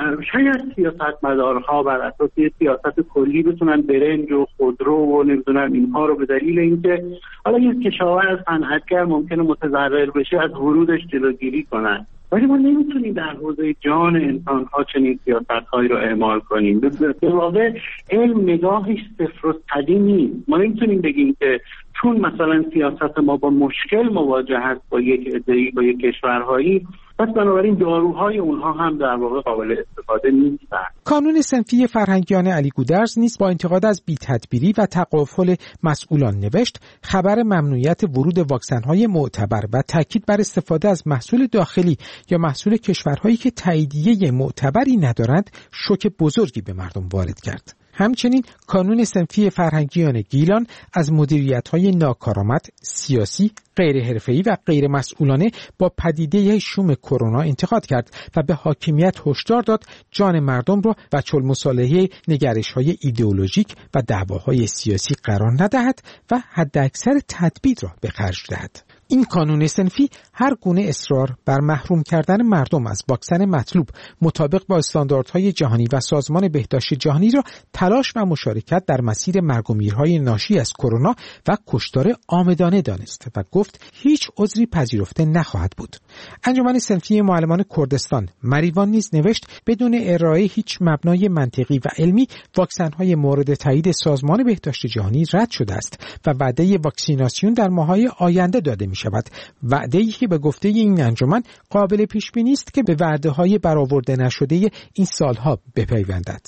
شاید سیاستمدارها بر اساس سیاست کلی بتونن برنج و خودرو و نمیدونم اینها رو به دلیل اینکه حالا یه کشاورز صنعتگر ممکنه متضرر بشه از ورودش جلوگیری کنن، ولی ما نمیتونیم در حوزه جان انسان‌ها چنین سیاست‌هایی رو اعمال کنیم. به واقع علم نگاهش صفر و صدی نیست. ما نمیتونیم بگیم که چون مثلا سیاست ما با مشکل مواجه هست با یک عده‌ای، با یک کشورهایی، پس بنابراین داروهای اونها هم در واقع قابل استفاده نیستن. کانون صنفی فرهنگیان علی گودرز نیز با انتقاد از بی‌تدبیری و تغافل مسئولان نوشت خبر ممنوعیت ورود واکسن‌های معتبر و تاکید بر استفاده از محصول داخلی یا محصول کشورهایی که تاییدیه معتبری ندارند شوک بزرگی به مردم وارد کرد. همچنین کانون صنفی فرهنگیان گیلان از مدیریت‌های ناکارآمد، سیاسی، غیر حرفه‌ای و غیر مسئولانه با پدیده شوم کرونا انتقاد کرد و به حاکمیت هشدار داد جان مردم را وجه المصالحه نگرش‌های ایدئولوژیک و دعواهای سیاسی قرار ندهد و حداکثر تدبیر را به خرج دهد. این کانون صنفی هر گونه اصرار بر محروم کردن مردم از واکسن مطلوب مطابق با استانداردهای جهانی و سازمان بهداشت جهانی را تلاش و مشارکت در مسیر مرگ و میرهای ناشی از کرونا و کشتار عامدانه دانست و گفت هیچ عذری پذیرفته نخواهد بود. انجمن صنفی معلمان کردستان مریوان نیز نوشت بدون ارائه هیچ مبنای منطقی و علمی واکسن‌های مورد تایید سازمان بهداشت جهانی رد شده است و وعده واکسیناسیون در ماه‌های آینده داده می‌شود. وعده‌ای که به گفته این انجمن قابل پیش‌بینی است که به وعده‌های برآورده نشده این سالها بپیوندد.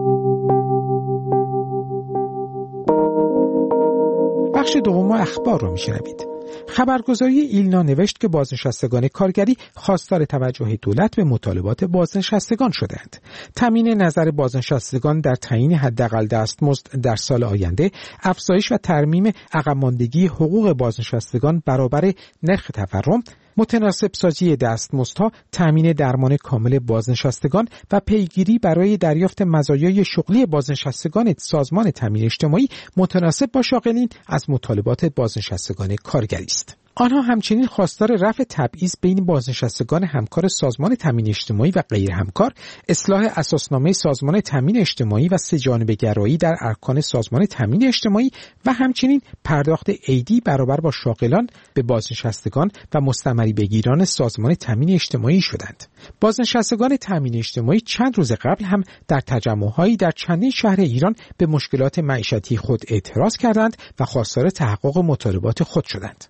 بخش دوم اخبار را میشنوید. خبرگزاری ایلنا نوشت که بازنشستگان کارگری خواستار توجه دولت به مطالبات بازنشستگان شدند. تامین نظر بازنشستگان در تعیین حداقل دستمزد در سال آینده، افزایش و ترمیم عقب ماندگی حقوق بازنشستگان برابر نرخ تورم، متناسب سازی دستمزدها، تامین درمان کامل بازنشستگان و پیگیری برای دریافت مزایای شغلی بازنشستگان سازمان تامین اجتماعی متناسب با شاغلین از مطالبات بازنشستگان کارگری است. آنها همچنین خواستار رفع تبعیض بین بازنشستگان همکار سازمان تامین اجتماعی و غیر همکار، اصلاح اساسنامه سازمان تامین اجتماعی و سه‌جانبه گرایی در ارکان سازمان تامین اجتماعی و همچنین پرداخت عیدی برابر با شاغلان به بازنشستگان و مستمری بگیران سازمان تامین اجتماعی شدند. بازنشستگان تامین اجتماعی چند روز قبل هم در تجمع‌هایی در چندین شهر ایران به مشکلات معیشتی خود اعتراض کردند و خواستار تحقق مطالبات خود شدند.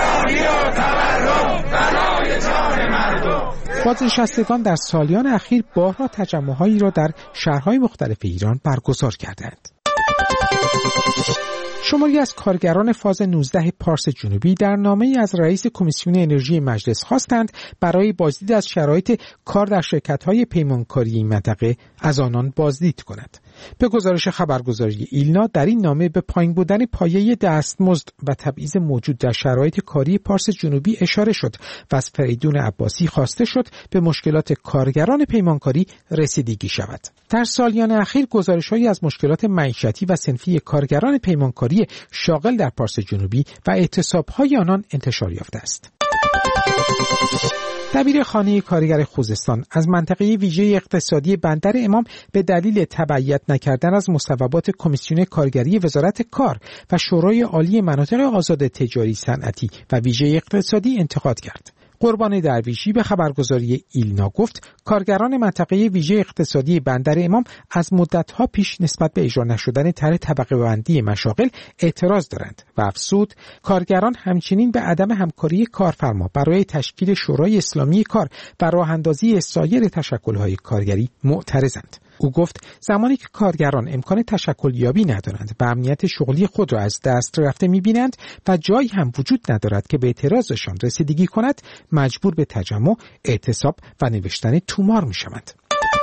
بازنشستگان در سالیان اخیر بارها تجمع‌هایی را در شهرهای مختلف ایران برگزار کردند. شماری از کارگران فاز 19 پارس جنوبی در نامه‌ای از رئیس کمیسیون انرژی مجلس خواستند برای بازدید از شرایط کار در شرکت‌های پیمانکاری این منطقه از آنان بازدید کند. به گزارش خبرگزاری ایلنا در این نامه به پایین بودن پایه دستمزد و تبعیض موجود در شرایط کاری پارس جنوبی اشاره شد و از فریدون عباسی خواسته شد به مشکلات کارگران پیمانکاری رسیدگی شود. در سالیان اخیر گزارش‌هایی از مشکلات معیشتی و صنفی کارگران پیمانکاری شاغل در پارس جنوبی و اعتصاب‌های آنان انتشار یافته است. دبیر خانه کارگر خوزستان از منطقه ویژه اقتصادی بندر امام به دلیل تبعیت نکردن از مصوبات کمیسیون کارگری وزارت کار و شورای عالی مناطق آزاد تجاری صنعتی و ویژه اقتصادی انتقاد کرد. قربان درویشی به خبرگزاری ایلنا گفت کارگران منطقه ویژه اقتصادی بندر امام از مدت‌ها پیش نسبت به اجرا نشدن طرح طبقه بندی مشاغل اعتراض دارند و افزود کارگران همچنین به عدم همکاری کارفرما برای تشکیل شورای اسلامی کار و راه‌اندازی سایر تشکل‌های کارگری معترضند. او گفت زمانی که کارگران امکان تشکل یابی ندارند و امنیت شغلی خود را از دست رفته می‌بینند و جایی هم وجود ندارد که به اعتراضشان رسیدگی کند، مجبور به تجمع، اعتصاب و نوشتن تومار می‌شوند.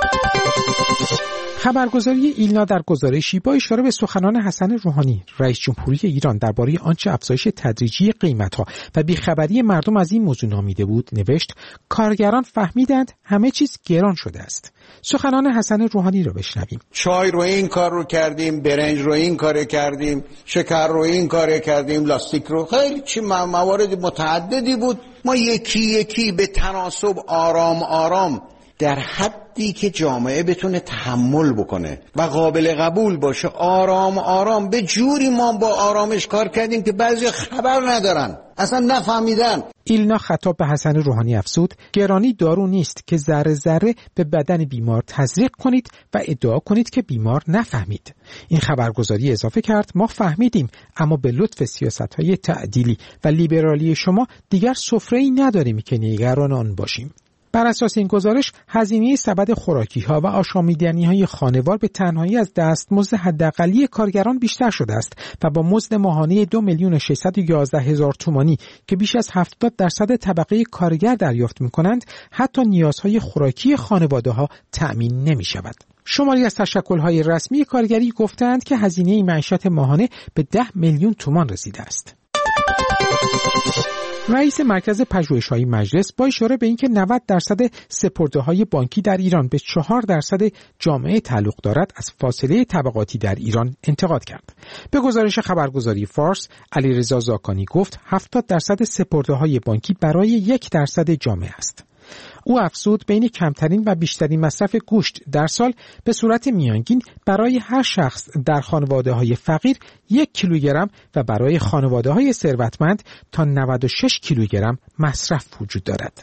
خبرگزاری ایلنا در گزارشی با اشاره به سخنان حسن روحانی رئیس جمهوری ایران درباره آنچه افزایش تدریجی قیمت‌ها و بیخبری مردم از این موضوع نامیده بود نوشت کارگران فهمیدند همه چیز گران شده است. سخنان حسن روحانی را بشنویم. چای رو این کار رو کردیم، برنج رو این کار کردیم، شکر رو این کار کردیم، لاستیک رو، خیلی چی موارد متعددی بود. ما یکی یکی به تناسب آرام آرام در حدی که جامعه بتونه تحمل بکنه و قابل قبول باشه آرام آرام به جوری ما با آرامش کار کردیم که بعضی خبر ندارن، اصلا نفهمیدن. ایلنا خطاب به حسن روحانی افزود گرانی دارو نیست که ذره ذره به بدن بیمار تزریق کنید و ادعا کنید که بیمار نفهمید. این خبرگزاری اضافه کرد ما فهمیدیم اما به لطف سیاست‌های تعدیلی و لیبرالی شما دیگر سفره‌ای نداریم که نگران آن باشیم. بر اساس این گزارش هزینه سبد خوراکی‌ها و آشامیدنی‌های خانوار به تنهایی از دستمزد حداقلی کارگران بیشتر شده است و با مزد ماهانه 2,611,000 تومانی که بیش از 70% طبقه کارگر دریافت می‌کنند حتی نیازهای خوراکی خانواده‌ها تأمین نمی‌شود. شماری از تشکل‌های رسمی کارگری گفتند که هزینه معیشت ماهانه به 10 میلیون تومان رسیده است. رئیس مرکز پژوهش‌های مجلس با اشاره به اینکه 90% سپرده‌های بانکی در ایران به 4% جامعه تعلق دارد، از فاصله طبقاتی در ایران انتقاد کرد. به گزارش خبرگزاری فارس، علیرضا زاکانی گفت 70% سپرده‌های بانکی برای 1% جامعه است. او افزود بین کمترین و بیشترین مصرف گوشت در سال به صورت میانگین برای هر شخص در خانواده‌های فقیر 1 کیلوگرم و برای خانواده‌های ثروتمند تا 96 کیلوگرم مصرف وجود دارد.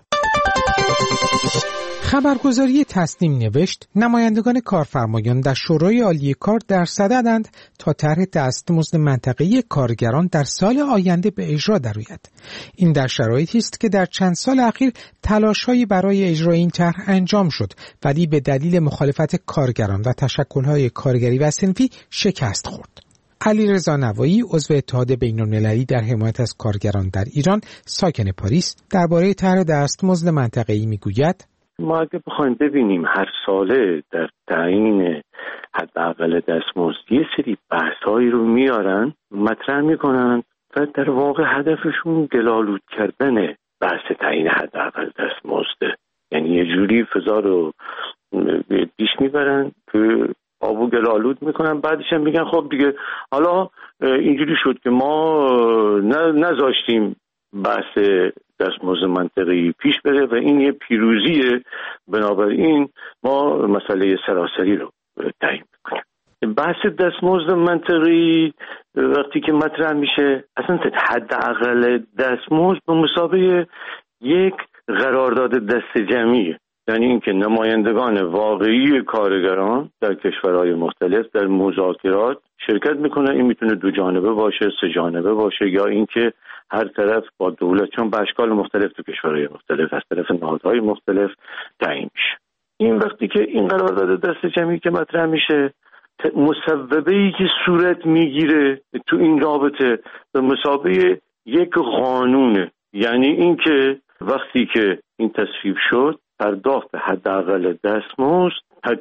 خبرگزاری تصنیم نوشت نمایندگان کارفرمایان در شورای عالی کار در صددند تا طرح دستمزد منطقه‌ای کارگران در سال آینده به اجرا درآید. این در شرایطی است که در چند سال اخیر تلاش‌هایی برای اجرای این طرح انجام شد، ولی به دلیل مخالفت کارگران و تشکل‌های کارگری و صنفی شکست خورد. علیرضا نوایی، عضو اتحاد بین‌المللی در حمایت از کارگران در ایران، ساکن پاریس، درباره طرح دستمزد منطقه‌ای میگوید: ما اگه بخوایم ببینیم هر ساله در تعیین حداقل دستمزد یه سری بحث‌هایی رو میارن، مطرح میکنن و در واقع هدفشون گل‌آلود کردن بحث تعیین حداقل دستمزد. یعنی یه جوری فضا رو پیش میبرن که آبو گل‌آلود میکنن، بعدش هم میگن خب دیگه حالا اینجوری شد که ما نذاشتیم بحث دستمزد منطقه‌ای پیش بره و این یه پیروزیه، بنابراین ما مسئله سراسری رو تعیین میکنیم. بحث دستمزد منطقه‌ای وقتی که مطرح میشه، اصلا حداقل دستمزد به مثابه یک قرارداد دست جمعیه. یعنی اینکه نمایندگان واقعی کارگران در کشورهای مختلف در مذاکرات شرکت میکنه. این میتونه 2 جانبه باشه، 3 جانبه باشه، یا اینکه هر طرف با دولت، چون به اشکال مختلف تو کشورهای مختلف از طرف نهادهای مختلف تعیین میشه. این وقتی که این قرارداد دست جمعی که مطرح میشه، مصوبه‌ای که صورت میگیره تو این رابطه به مثابه یک قانونه. یعنی اینکه وقتی که این تصویب شد، پرداخت حداقل دستمزد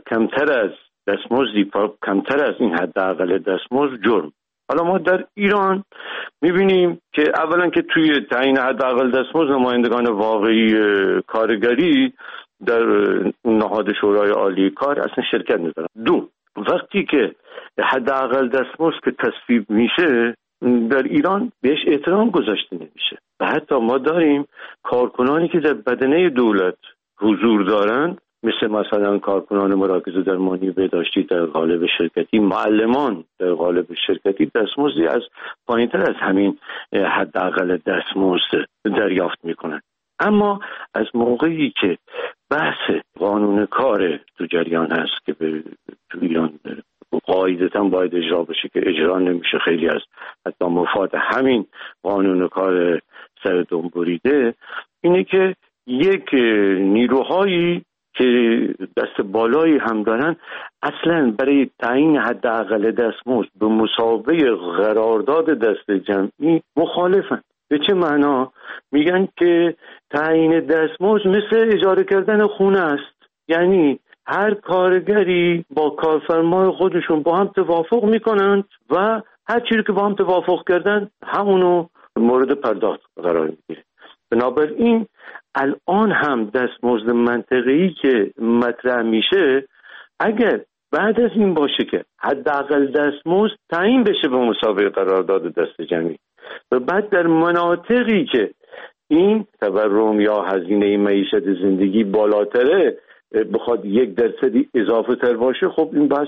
کمتر از این حداقل دستمزد جرم. حالا ما در ایران میبینیم که اولا که توی تعیین حداقل دستمزد نمایندگان واقعی کارگری در نهاد شورای عالی کار اصلا شرکت ندارن. 2، وقتی که حداقل دستمزد که تصویب میشه در ایران بهش احترام گذاشته نمیشه و حتی ما داریم کارکنانی که در بدنه دولت حضور دارند، مثلا کارکنان مراکز درمانی بهداشتی در قالب شرکتی، معلمان در قالب شرکتی، دستمزدی از پایین‌تر از همین حداقل دستمزد دریافت میکنن. اما از موقعی که بحث قانون کار تو جریان هست که تو ایران قاعدتاً باید اجرا بشه که اجرا نمیشه، خیلی از حتی مفاد همین قانون کار سر دم بریده، اینه که یک نیروهایی که دست بالایی هم دارن اصلا برای تعیین حداقل دستمزد به مثابه قرارداد دست جمعی مخالفن. به چه معنا؟ میگن که تعیین دستمزد مثل اجاره کردن خونه است. یعنی هر کارگری با کارفرمای خودشون با هم توافق میکنند و هر چیزی که با هم توافق کردن همونو مورد پرداخت قرار میگیره. بنابراین الان هم دستمزد منطقه‌ای که مطرح میشه، اگر بعد از این باشه که حداقل دستمزد تعیین بشه به مسابقه قرارداد دست جمعی و بعد در مناطقی که این تورم یا هزینه معیشت زندگی بالاتره بخواد 1% اضافه تر باشه، خب این بحث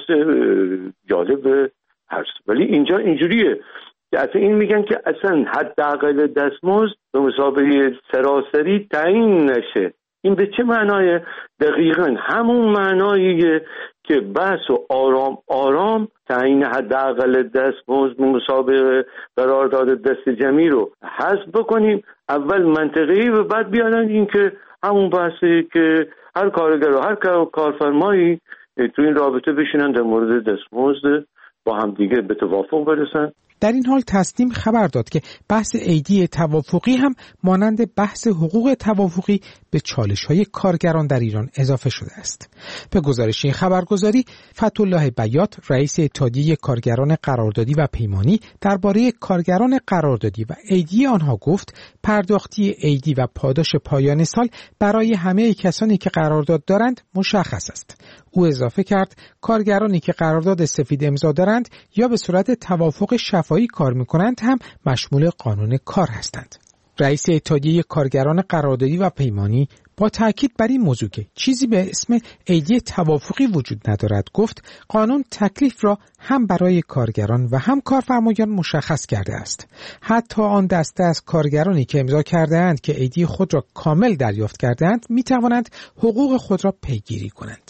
جالب هست. ولی اینجا اینجوریه که اصلا این میگن که اصلا حداقل دستمزد به مسابقه سراسری تعیین نشه. این به چه معنای؟ دقیقاً همون معناییه که بحث و آرام آرام تعیین حداقل دستمزد به مسابقه قرارداد دست جمعی رو حذف بکنیم، اول منطقی و بعد بیانن این که همون بحثی که هر کارگر و هر کارفرمایی تو این رابطه بشینن در مورد دستمزد با هم دیگه به توافق برسن. در این حال تصنیم خبر داد که بحث عیدی توافقی هم مانند بحث حقوق توافقی به چالش‌های کارگران در ایران اضافه شده است. به گزارش این خبرگزاری، فتح‌الله بیات، رئیس اتحادیه کارگران قراردادی و پیمانی، درباره کارگران قراردادی و عیدی آنها گفت پرداختی عیدی و پاداش پایان سال برای همه کسانی که قرارداد دارند مشخص است. او اضافه کرد کارگرانی که قرارداد سفید امضا دارند یا به صورت توافق شفاهی کار می‌کنند هم مشمول قانون کار هستند. رئیس اتحادیه کارگران قراردادی و پیمانی با تاکید بر این موضوع که چیزی به اسم عیدی توافقی وجود ندارد گفت قانون تکلیف را هم برای کارگران و هم کارفرمایان مشخص کرده است. حتی آن دسته از کارگرانی که امضا کرده‌اند که عیدی خود را کامل دریافت کرده‌اند می‌توانند حقوق خود را پیگیری کنند.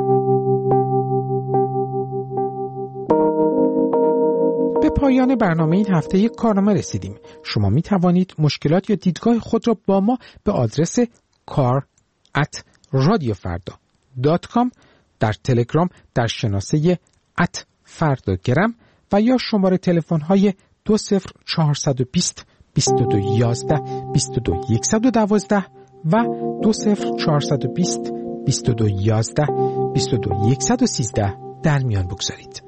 به پایان برنامه این هفته یک کارنامه رسیدیم. شما می توانید مشکلات یا دیدگاه خود را با ما به آدرس kar@radiofarda.com در تلگرام در شناسه @fardagram و یا شماره تلفن های 20420 2211 22112 و 20420 2211 22113 در میان بگذارید.